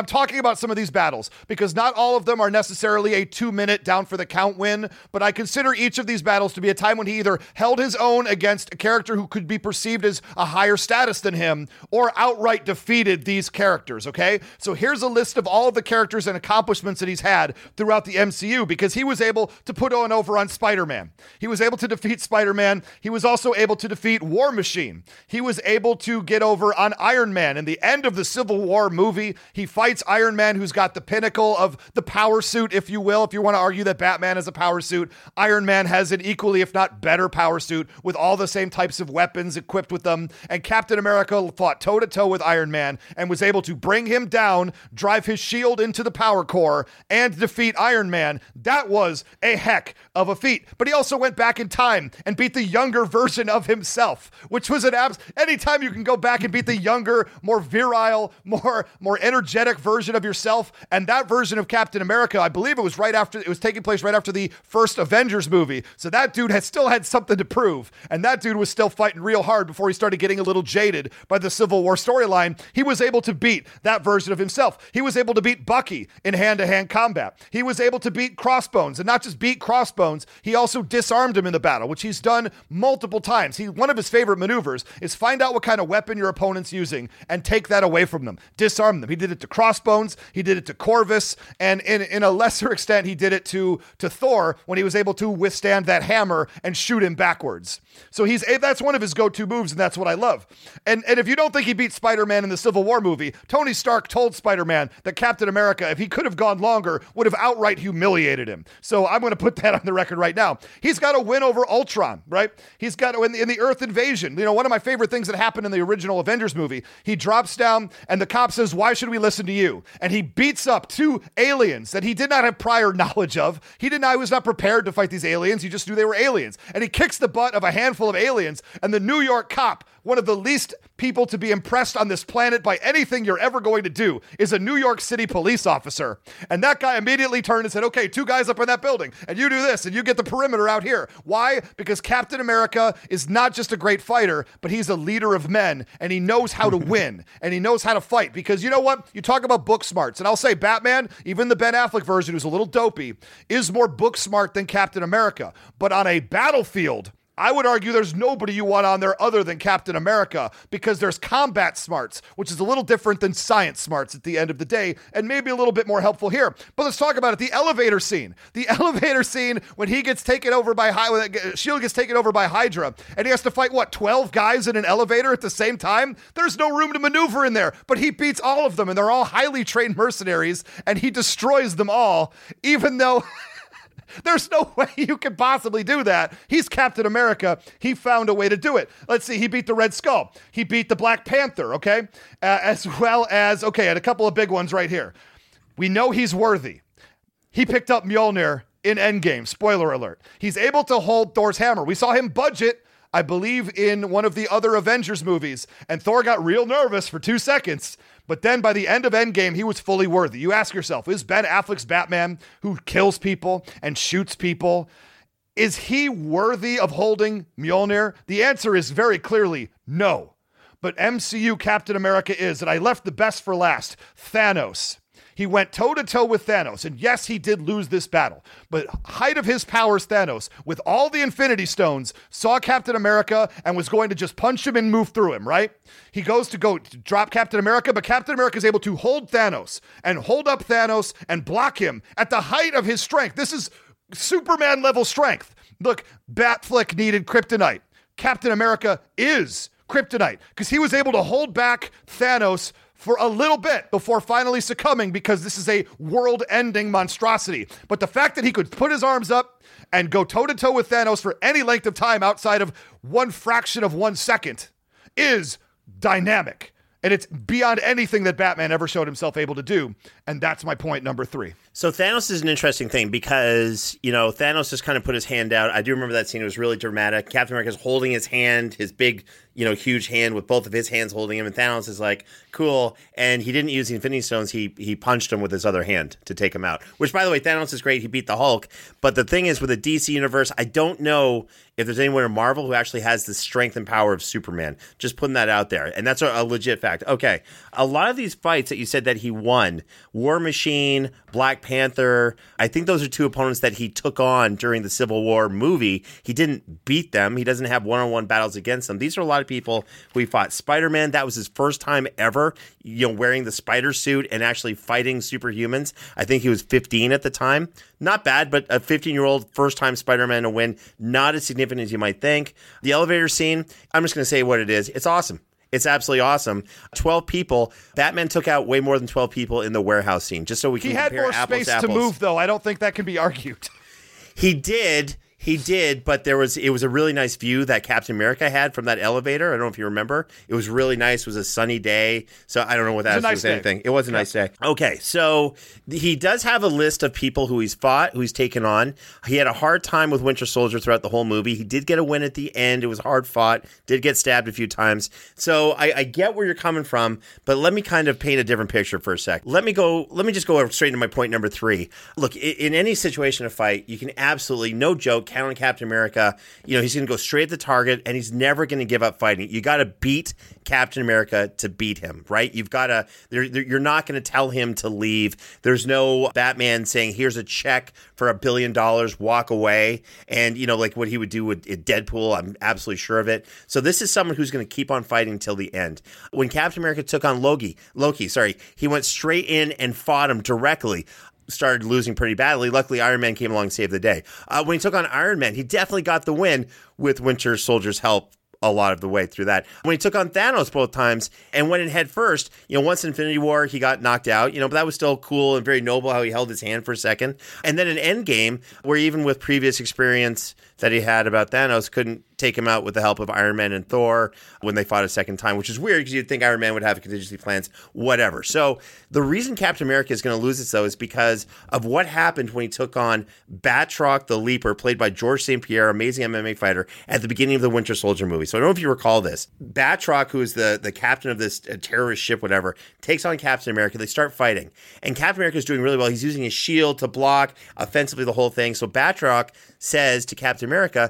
I'm talking about some of these battles because not all of them are necessarily a 2-minute down for the count win, but I consider each of these battles to be a time when he either held his own against a character who could be perceived as a higher status than him or outright defeated these characters, okay? So here's a list of all of the characters and accomplishments that he's had throughout the MCU because he was able to put on over on Spider-Man. He was able to defeat Spider-Man. He was also able to defeat War Machine. He was able to get over on Iron Man. In the end of the Civil War movie, he fights Iron Man, who's got the pinnacle of the power suit, if you will. If you want to argue that Batman has a power suit, Iron Man has an equally, if not better, power suit with all the same types of weapons equipped with them. And Captain America fought toe-to-toe with Iron Man and was able to bring him down, drive his shield into the power core, and defeat Iron Man. That was a heck of a feat. But he also went back in time and beat the younger version of himself, which was anytime you can go back and beat the younger, more virile, more energetic version of yourself. And that version of Captain America, I believe it was taking place right after the first Avengers movie. So that dude still had something to prove. And that dude was still fighting real hard before he started getting a little jaded by the Civil War storyline. He was able to beat that version of himself. He was able to beat Bucky in hand-to-hand combat. He was able to beat Crossbones, and not just beat Crossbones, he also disarmed him in the battle, which he's done multiple times. One of his favorite maneuvers is find out what kind of weapon your opponent's using and take that away from them. Disarm them. He did it to Crossbones. He did it to Corvus. And in a lesser extent, he did it to Thor when he was able to withstand that hammer and shoot him backwards. So that's one of his go-to moves, and that's what I love. And if you don't think he beat Spider-Man in the Civil War movie, Tony Stark told Spider-Man that Captain America, if he could have gone longer, would have outright humiliated him. So I'm going to put that on the record right now. He's got a win over Ultron, right? He's got in the Earth invasion. One of my favorite things that happened in the original Avengers movie, he drops down and the cop says, "Why should we listen to you?" And he beats up 2 aliens that he did not have prior knowledge of. He was not prepared to fight these aliens. He just knew they were aliens. And he kicks the butt of a handful of aliens. And the New York cop, one of the least people to be impressed on this planet by anything you're ever going to do, is a New York City police officer. And that guy immediately turned and said, "Okay, 2 guys up in that building, and you do this, and you get the perimeter out here." Why? Because Captain America is not just a great fighter, but he's a leader of men, and he knows how to win, and he knows how to fight. Because you know what? You talk about book smarts, and I'll say Batman, even the Ben Affleck version, who's a little dopey, is more book smart than Captain America. But on a battlefield, I would argue there's nobody you want on there other than Captain America, because there's combat smarts, which is a little different than science smarts at the end of the day, and maybe a little bit more helpful here. But let's talk about it. The elevator scene when he gets taken over by S.H.I.E.L.D. gets taken over by Hydra, and he has to fight 12 guys in an elevator at the same time? There's no room to maneuver in there, but he beats all of them, and they're all highly trained mercenaries, and he destroys them all, even though there's no way you could possibly do that. He's Captain America. He found a way to do it. Let's see. He beat the Red Skull. He beat the Black Panther, okay? As well as, and a couple of big ones right here. We know he's worthy. He picked up Mjolnir in Endgame. Spoiler alert. He's able to hold Thor's hammer. We saw him budget, I believe, in one of the other Avengers movies, and Thor got real nervous for 2 seconds. But then by the end of Endgame, he was fully worthy. You ask yourself, is Ben Affleck's Batman, who kills people and shoots people, is he worthy of holding Mjolnir? The answer is very clearly no. But MCU Captain America is, and I left the best for last, Thanos. He went toe-to-toe with Thanos, and yes, he did lose this battle, but height of his powers, Thanos, with all the Infinity Stones, saw Captain America and was going to just punch him and move through him, right? He goes to drop Captain America, but Captain America is able to hold Thanos and hold up Thanos and block him at the height of his strength. This is Superman-level strength. Look, Batfleck needed kryptonite. Captain America is kryptonite because he was able to hold back Thanos for a little bit before finally succumbing, because this is a world-ending monstrosity. But the fact that he could put his arms up and go toe-to-toe with Thanos for any length of time outside of 1 fraction of 1 second is dynamic. And it's beyond anything that Batman ever showed himself able to do. And that's my point number 3. So Thanos is an interesting thing because, Thanos just kind of put his hand out. I do remember that scene. It was really dramatic. Captain America's holding his hand, his big, huge hand with both of his hands holding him, and Thanos is like, cool. And he didn't use the Infinity Stones. He punched him with his other hand to take him out, which, by the way, Thanos is great. He beat the Hulk. But the thing is, with the DC universe, I don't know if there's anyone in Marvel who actually has the strength and power of Superman. Just putting that out there. And that's a legit fact. Okay. A lot of these fights that you said that he won, War Machine, Black Panther, I think those are two opponents that he took on during the Civil War movie. He didn't beat them. He doesn't have one-on-one battles against them. These are a lot of people who he fought. Spider-Man, that was his first time ever, wearing the spider suit and actually fighting superhumans. I think he was 15 at the time. Not bad, but a 15-year-old first-time Spider-Man to win, not as significant as you might think. The elevator scene, I'm just going to say what it is. It's awesome. It's absolutely awesome. 12 people. Batman took out way more than 12 people in the warehouse scene, just so we can compare apples to apples. He had more space to move, though. I don't think that can be argued. He did, but it was a really nice view that Captain America had from that elevator. I don't know if you remember. It was really nice. It was a sunny day. So I don't know what that was anything. It was a nice day. Okay, so he does have a list of people who he's fought, who he's taken on. He had a hard time with Winter Soldier throughout the whole movie. He did get a win at the end. It was hard fought. Did get stabbed a few times. So I get where you're coming from, but let me kind of paint a different picture for a sec. Let me just go straight into my point number 3. Look, in any situation of fight, you can absolutely, no joke, count on Captain America. He's going to go straight at the target, and he's never going to give up fighting. You got to beat Captain America to beat him, right? You've got to. You're not going to tell him to leave. There's no Batman saying, "Here's a check for $1 billion, walk away," and like what he would do with Deadpool. I'm absolutely sure of it. So this is someone who's going to keep on fighting till the end. When Captain America took on Loki, he went straight in and fought him directly. Started losing pretty badly. Luckily, Iron Man came along and saved the day. When he took on Iron Man, he definitely got the win with Winter Soldier's help a lot of the way through that. When he took on Thanos both times and went in head first, once Infinity War, he got knocked out, but that was still cool and very noble how he held his hand for a second. And then in Endgame, where even with previous experience that he had about Thanos, couldn't take him out with the help of Iron Man and Thor when they fought a second time, which is weird because you'd think Iron Man would have contingency plans, whatever. So the reason Captain America is going to lose this, though, is because of what happened when he took on Batroc the Leaper, played by George St. Pierre, amazing MMA fighter, at the beginning of the Winter Soldier movie. So I don't know if you recall this. Batroc, who is the captain of this terrorist ship, whatever, takes on Captain America. They start fighting. And Captain America is doing really well. He's using his shield to block offensively the whole thing. So Batroc says to Captain America,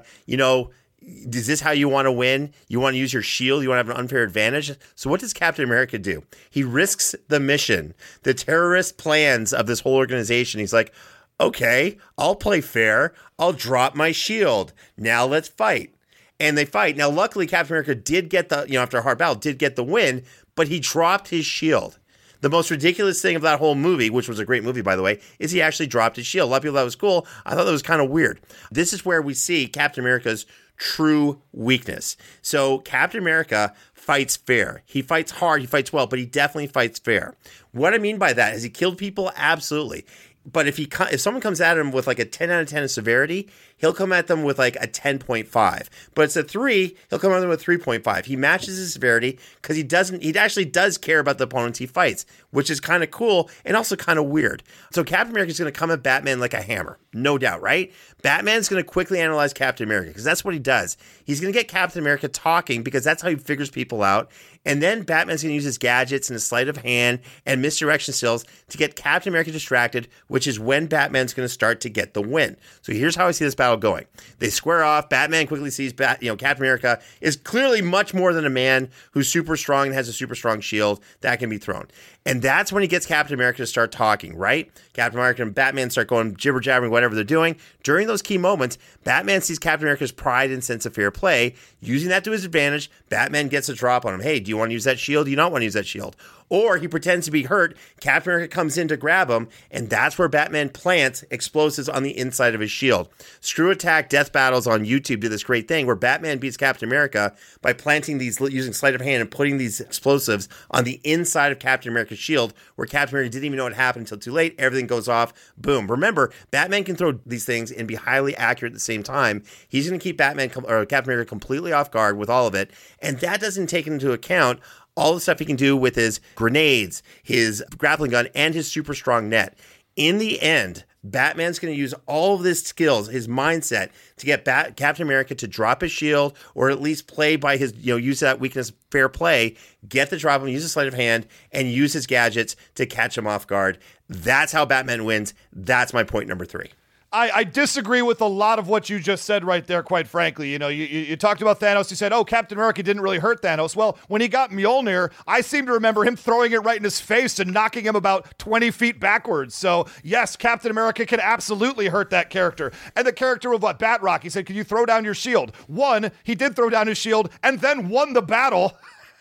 is this how you want to win? You want to use your shield? You want to have an unfair advantage? So what does Captain America do? He risks the mission, the terrorist plans of this whole organization. He's like, okay, I'll play fair. I'll drop my shield. Now let's fight. And they fight. Now, luckily, Captain America did get after a hard battle, did get the win, but he dropped his shield. The most ridiculous thing of that whole movie, which was a great movie, by the way, is he actually dropped his shield. A lot of people thought it was cool. I thought that was kind of weird. This is where we see Captain America's true weakness. So Captain America fights fair. He fights hard. He fights well, but he definitely fights fair. What I mean by that is he killed people? Absolutely. But if someone comes at him with like a 10 out of 10 of severity, he'll come at them with like a 10.5. But it's a 3, he'll come at them with 3.5. He matches his severity because he actually does care about the opponents he fights, which is kind of cool and also kind of weird. So Captain America is going to come at Batman like a hammer, no doubt, right? Batman's going to quickly analyze Captain America because that's what he does. He's going to get Captain America talking because that's how he figures people out. And then Batman's going to use his gadgets and his sleight of hand and misdirection skills to get Captain America distracted, which is when Batman's going to start to get the win. So here's how I see this battle going. They square off. Batman quickly sees Captain America is clearly much more than a man who's super strong and has a super strong shield that can be thrown. And that's when he gets Captain America to start talking, right? Captain America and Batman start going jibber-jabbering, whatever they're doing. During those key moments, Batman sees Captain America's pride and sense of fair play. Using that to his advantage, Batman gets a drop on him. Hey, do you want to use that shield? Do you not want to use that shield? Or he pretends to be hurt. Captain America comes in to grab him, and that's where Batman plants explosives on the inside of his shield. Screw Attack Death Battles on YouTube did this great thing where Batman beats Captain America by planting these, using sleight of hand and putting these explosives on the inside of Captain America's shield, where Captain America didn't even know what happened until too late. Everything goes off. Boom. Remember, Batman can throw these things and be highly accurate at the same time. He's going to keep Captain America completely off guard with all of it, and that doesn't take into account all the stuff he can do with his grenades, his grappling gun, and his super strong net. In the end, Batman's going to use all of his skills, his mindset, to get Captain America to drop his shield, or at least play by his, use that weakness, fair play, get the drop him, use a sleight of hand, and use his gadgets to catch him off guard. That's how Batman wins. That's my point number 3. I disagree with a lot of what you just said right there, quite frankly. You talked about Thanos. You said, Captain America didn't really hurt Thanos. Well, when he got Mjolnir, I seem to remember him throwing it right in his face and knocking him about 20 feet backwards. So, yes, Captain America can absolutely hurt that character. And the character of Batroc, he said, can you throw down your shield? One, he did throw down his shield and then won the battle.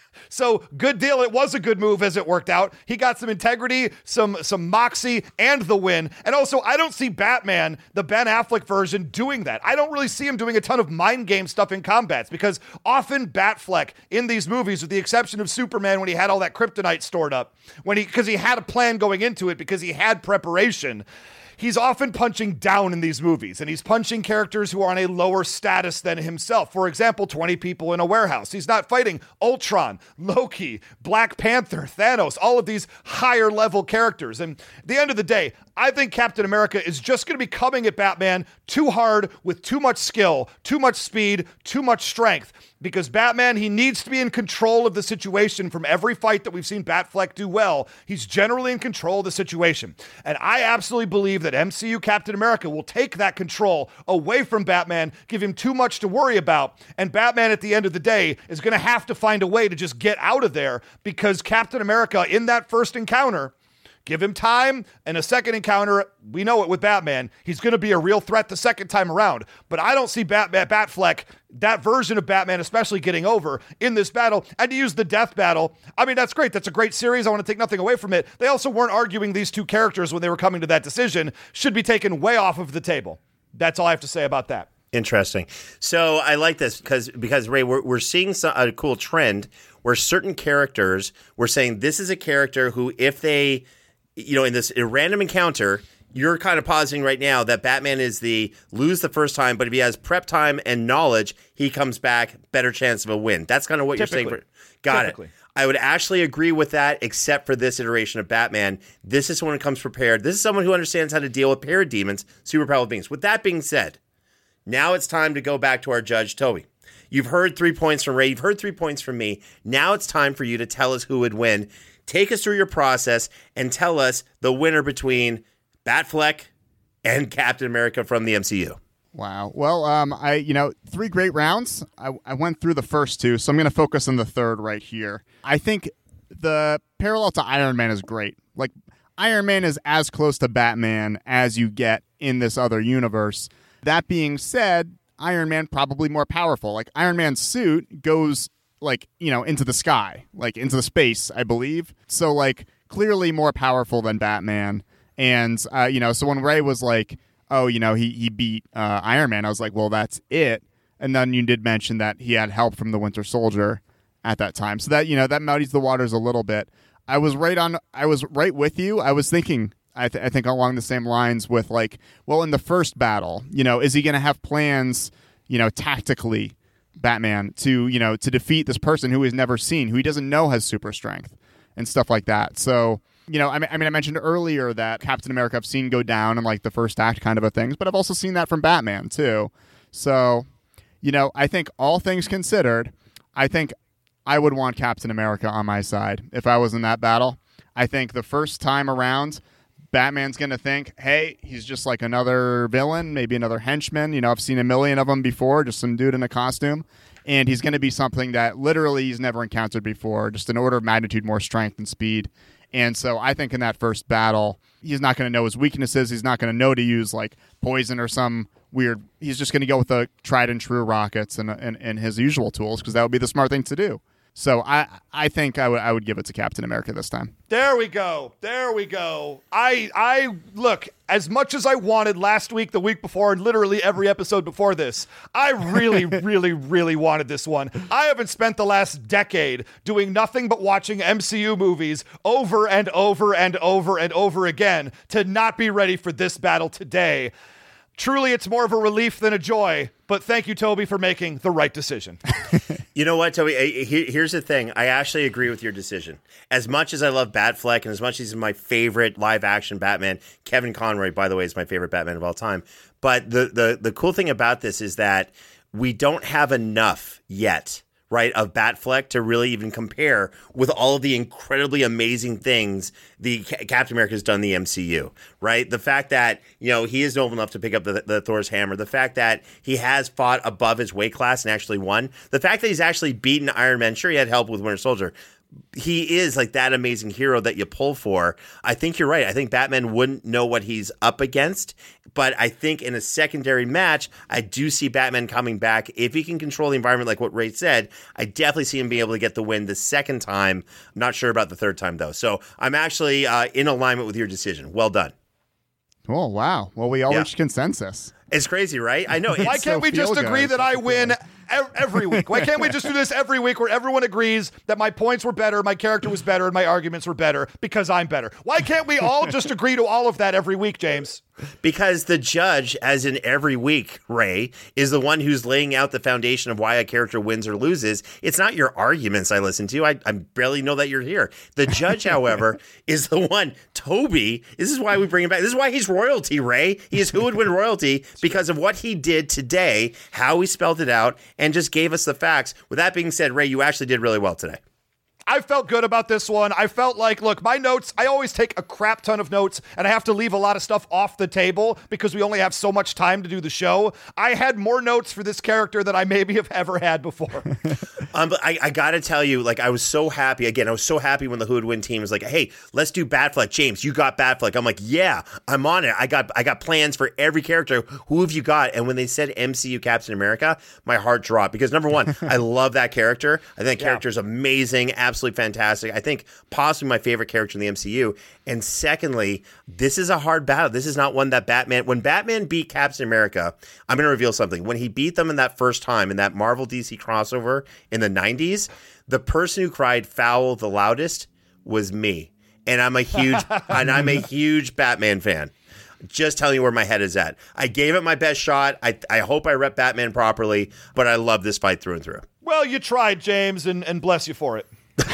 So good deal. It was a good move as it worked out. He got some integrity, some moxie, and the win. And also, I don't see Batman, the Ben Affleck version, doing that. I don't really see him doing a ton of mind game stuff in combats, because often Batfleck in these movies, with the exception of Superman when he had all that kryptonite stored up, because he had a plan going into it, because he had preparation, he's often punching down in these movies, and he's punching characters who are on a lower status than himself. For example, 20 people in a warehouse. He's not fighting Ultron, Loki, Black Panther, Thanos, all of these higher level characters. And at the end of the day, I think Captain America is just going to be coming at Batman too hard with too much skill, too much speed, too much strength. Because Batman, he needs to be in control of the situation. From every fight that we've seen Batfleck do well, he's generally in control of the situation. And I absolutely believe that MCU Captain America will take that control away from Batman, give him too much to worry about, and Batman at the end of the day is going to have to find a way to just get out of there, because Captain America in that first encounter, give him time, and a second encounter, we know it with Batman, he's going to be a real threat the second time around. But I don't see Batfleck, that version of Batman especially, getting over in this battle. And to use the death battle, I mean, that's great. That's a great series. I want to take nothing away from it. They also weren't arguing these two characters when they were coming to that decision. Should be taken way off of the table. That's all I have to say about that. Interesting. So I like this because Ray, we're seeing a cool trend where certain characters, we're saying this is a character who, if they, in this random encounter, you're kind of positing right now that Batman is lose the first time, but if he has prep time and knowledge, he comes back, better chance of a win. That's kind of what you're saying. Got it. I would actually agree with that, except for this iteration of Batman. This is someone who comes prepared. This is someone who understands how to deal with parademons, superpowered beings. With that being said, now it's time to go back to our judge, Toby. You've heard 3 points from Ray. You've heard 3 points from me. Now it's time for you to tell us who would win. Take us through your process and tell us the winner between Batfleck and Captain America from the MCU. Wow. Well, 3 great rounds. I went through the first 2, so I'm going to focus on the third right here. I think the parallel to Iron Man is great. Like, Iron Man is as close to Batman as you get in this other universe. That being said, Iron Man probably more powerful. Like, Iron Man's suit goes, into the sky, into the space, I believe. So, clearly more powerful than Batman. And, so when Ray was like, he beat Iron Man, I was like, well, that's it. And then you did mention that he had help from the Winter Soldier at that time. So that, that muddies the waters a little bit. I was right with you. I was thinking, I think along the same lines with in the first battle, is he going to have plans, tactically, Batman, to defeat this person who he's never seen, who he doesn't know has super strength and stuff like that. So, I mentioned earlier that Captain America I've seen go down in the first act kind of a things, but I've also seen that from Batman too. So, I think all things considered, I think I would want Captain America on my side if I was in that battle. I think the first time around, Batman's going to think, hey, he's just like another villain, maybe another henchman. I've seen a million of them before, just some dude in a costume. And he's going to be something that literally he's never encountered before, just an order of magnitude more strength and speed. And so I think in that first battle, he's not going to know his weaknesses. He's not going to know to use poison or some weird. He's just going to go with the tried and true rockets and his usual tools, because that would be the smart thing to do. So I think I would give it to Captain America this time. There we go. I look, as much as I wanted last week, the week before, and literally every episode before this, I really, really, really wanted this one. I haven't spent the last decade doing nothing but watching MCU movies over and over and over and over again to not be ready for this battle today. Truly, it's more of a relief than a joy, But thank you, Toby, for making the right decision. You know what, Toby? Here's the thing. I actually agree with your decision. As much as I love Batfleck and as much as he's my favorite live-action Batman, Kevin Conroy, by the way, is my favorite Batman of all time. But the cool thing about this is that we don't have enough yet, right, of Batfleck to really even compare with all of the incredibly amazing things the Captain America has done in the MCU, right? The fact that, he is noble enough to pick up the Thor's hammer, the fact that he has fought above his weight class and actually won, the fact that he's actually beaten Iron Man, sure, he had help with Winter Soldier. He is like that amazing hero that you pull for. I think you're right. I think Batman wouldn't know what he's up against, but I think in a secondary match, I do see Batman coming back. If he can control the environment like what Ray said, I definitely see him being able to get the win the second time. I'm not sure about the third time, though. So I'm actually in alignment with your decision. Well done. Oh, wow. Well, we all reached consensus. It's crazy, right? I know. Why can't we just agree that I win every week? Why can't we just do this every week where everyone agrees that my points were better, my character was better, and my arguments were better because I'm better? Why can't we all just agree to all of that every week, James? Because the judge, as in every week, Ray, is the one who's laying out the foundation of why a character wins or loses. It's not your arguments I listen to. I barely know that you're here. The judge, however, is the one. Toby, this is why we bring him back. This is why he's royalty, Ray. He is Who Would Win royalty because of what he did today, how he spelled it out, and just gave us the facts. With that being said, Ray, you actually did really well today. I felt good about this one. I felt like, look, my notes, I always take a crap ton of notes and I have to leave a lot of stuff off the table because we only have so much time to do the show. I had more notes for this character than I maybe have ever had before. But I got to tell you, like, I was so happy. Again, I was so happy when the Who Would Win team was like, hey, let's do Batfleck. James, you got Batfleck. I'm like, yeah, I'm on it. I got plans for every character. Who have you got? And when they said MCU Captain America, my heart dropped because, number one, I love that character. I think that character is amazing, absolutely fantastic. I think possibly my favorite character in the MCU. And secondly, this is a hard battle. This is not one that when Batman beat Captain America, I'm going to reveal something. When he beat them in that first time in that Marvel DC crossover in the 90s, the person who cried foul the loudest was me. And I'm a huge Batman fan. Just telling you where my head is at. I gave it my best shot. I hope I rep Batman properly, but I love this fight through and through. Well, you tried, James, and bless you for it.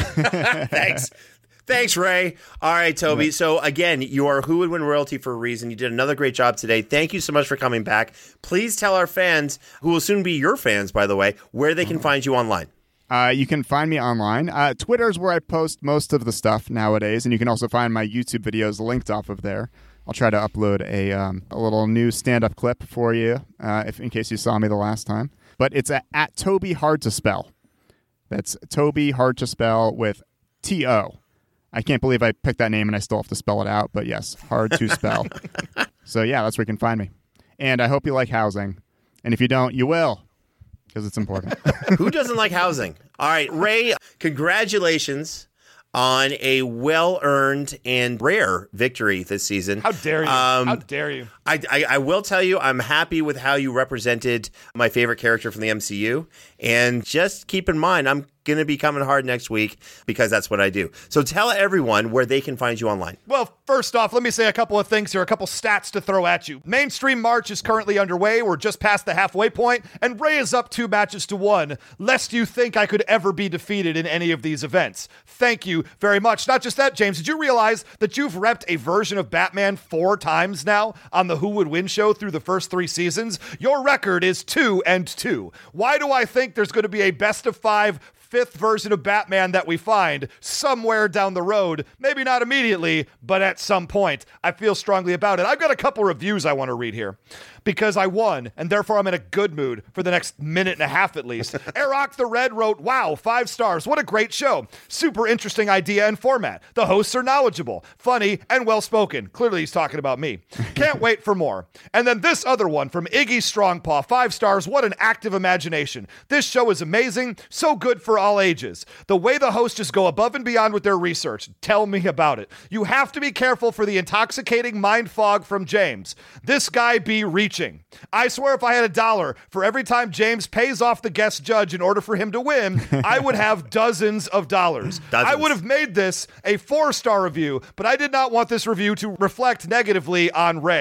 Thanks, Ray. All right, Toby. So again, you are Who Would Win royalty for a reason. You did another great job today. Thank you so much for coming back. Please tell our fans, who will soon be your fans, by the way, where they can find you online. You can find me online. Twitter is where I post most of the stuff nowadays, and you can also find my YouTube videos linked off of there. I'll try to upload a little new stand-up clip for you, in case you saw me the last time. But it's at Toby Hard to Spell. That's Toby Hard to Spell with T-O. I can't believe I picked that name and I still have to spell it out, but yes, hard to spell. So yeah, that's where you can find me. And I hope you like housing. And if you don't, you will, because it's important. Who doesn't like housing? All right, Ray, congratulations on a well-earned and rare victory this season. How dare you? How dare you? I will tell you, I'm happy with how you represented my favorite character from the MCU. And just keep in mind, I'm going to be coming hard next week because that's what I do. So tell everyone where they can find you online. Well, first off, let me say a couple of things here, a couple stats to throw at you. Mainstream March is currently underway. We're just past the halfway point, and Ray is up 2-1, lest you think I could ever be defeated in any of these events. Thank you very much. Not just that, James, did you realize that you've repped a version of Batman 4 times now on the Who Would Win show through the first 3 seasons? Your record is 2-2. Why do I think there's going to be a best of 5 5th version of Batman that we find somewhere down the road? Maybe not immediately, but at some point. I feel strongly about it. I've got a couple reviews I want to read here because I won, and therefore I'm in a good mood for the next minute and a half at least. Airok the Red wrote, wow, 5 stars. What a great show. Super interesting idea and format. The hosts are knowledgeable, funny, and well-spoken. Clearly he's talking about me. Can't wait for more. And then this other one from Iggy Strongpaw, 5 stars. What an active imagination. This show is amazing, so good for all ages. The way the hosts just go above and beyond with their research. Tell me about it. You have to be careful for the intoxicating mind fog from James. This guy be reaching. I swear if I had $1 for every time James pays off the guest judge in order for him to win, I would have dozens of dollars. I would have made this a 4-star review, but I did not want this review to reflect negatively on Ray.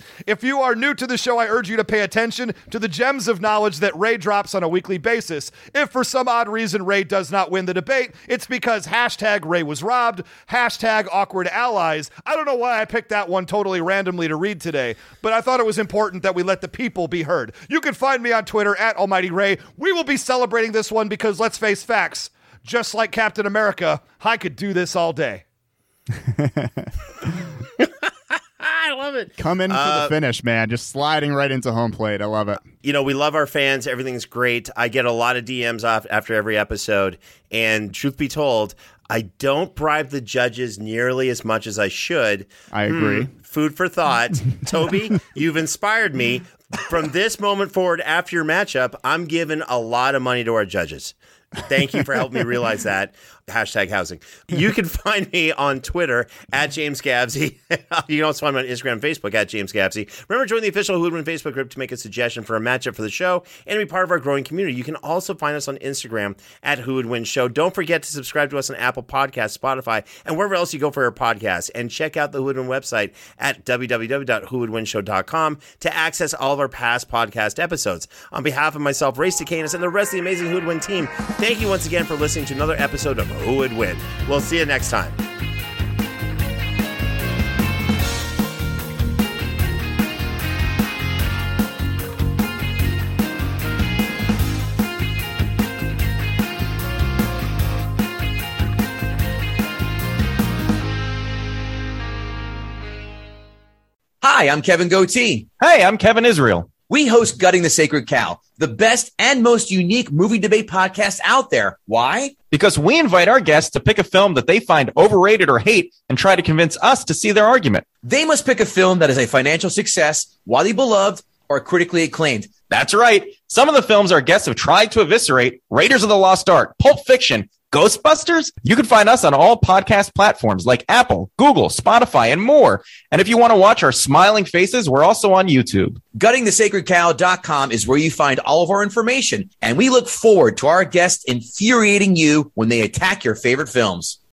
If you are new to the show, I urge you to pay attention to the gems of knowledge that Ray drops on a weekly basis. If for some odd reason Ray does not win the debate, it's because hashtag Ray was robbed, hashtag awkward allies. I don't know why I picked that one totally randomly to read today, but I thought it was important that we let the people be heard. You can find me on Twitter at Almighty Ray. We will be celebrating this one because, let's face facts, just like Captain America, I could do this all day. I love it. Come in for the finish, man. Just sliding right into home plate. I love it. You know, we love our fans. Everything's great. I get a lot of DMs off after every episode. And truth be told, I don't bribe the judges nearly as much as I should. I agree. Food for thought. Toby, you've inspired me. From this moment forward, after your matchup, I'm giving a lot of money to our judges. Thank you for helping me realize that. Hashtag housing. You can find me on Twitter at James Gabsy. You can also find me on Instagram and Facebook at James Gabsy. Remember, join the official Who Would Win Facebook group to make a suggestion for a matchup for the show and be part of our growing community. You can also find us on Instagram at Who Would Win Show. Don't forget to subscribe to us on Apple Podcasts, Spotify, and wherever else you go for your podcasts. And check out the Who Would Win website at www.whowouldwinshow.com to access all of our past podcast episodes. On behalf of myself, Ray Stacanis, and the rest of the amazing Who Would Win team, thank you once again for listening to another episode of Who Would Win. We'll see you next time. Hi, I'm Kevin Goatee. Hey, I'm Kevin Israel. We host Gutting the Sacred Cow, the best and most unique movie debate podcast out there. Why? Because we invite our guests to pick a film that they find overrated or hate and try to convince us to see their argument. They must pick a film that is a financial success, widely beloved, or critically acclaimed. That's right. Some of the films our guests have tried to eviscerate: Raiders of the Lost Ark, Pulp Fiction, Ghostbusters. You can find us on all podcast platforms like Apple, Google, Spotify, and more. And if you want to watch our smiling faces, we're also on YouTube. GuttingTheSacredCow.com is where you find all of our information. And we look forward to our guests infuriating you when they attack your favorite films.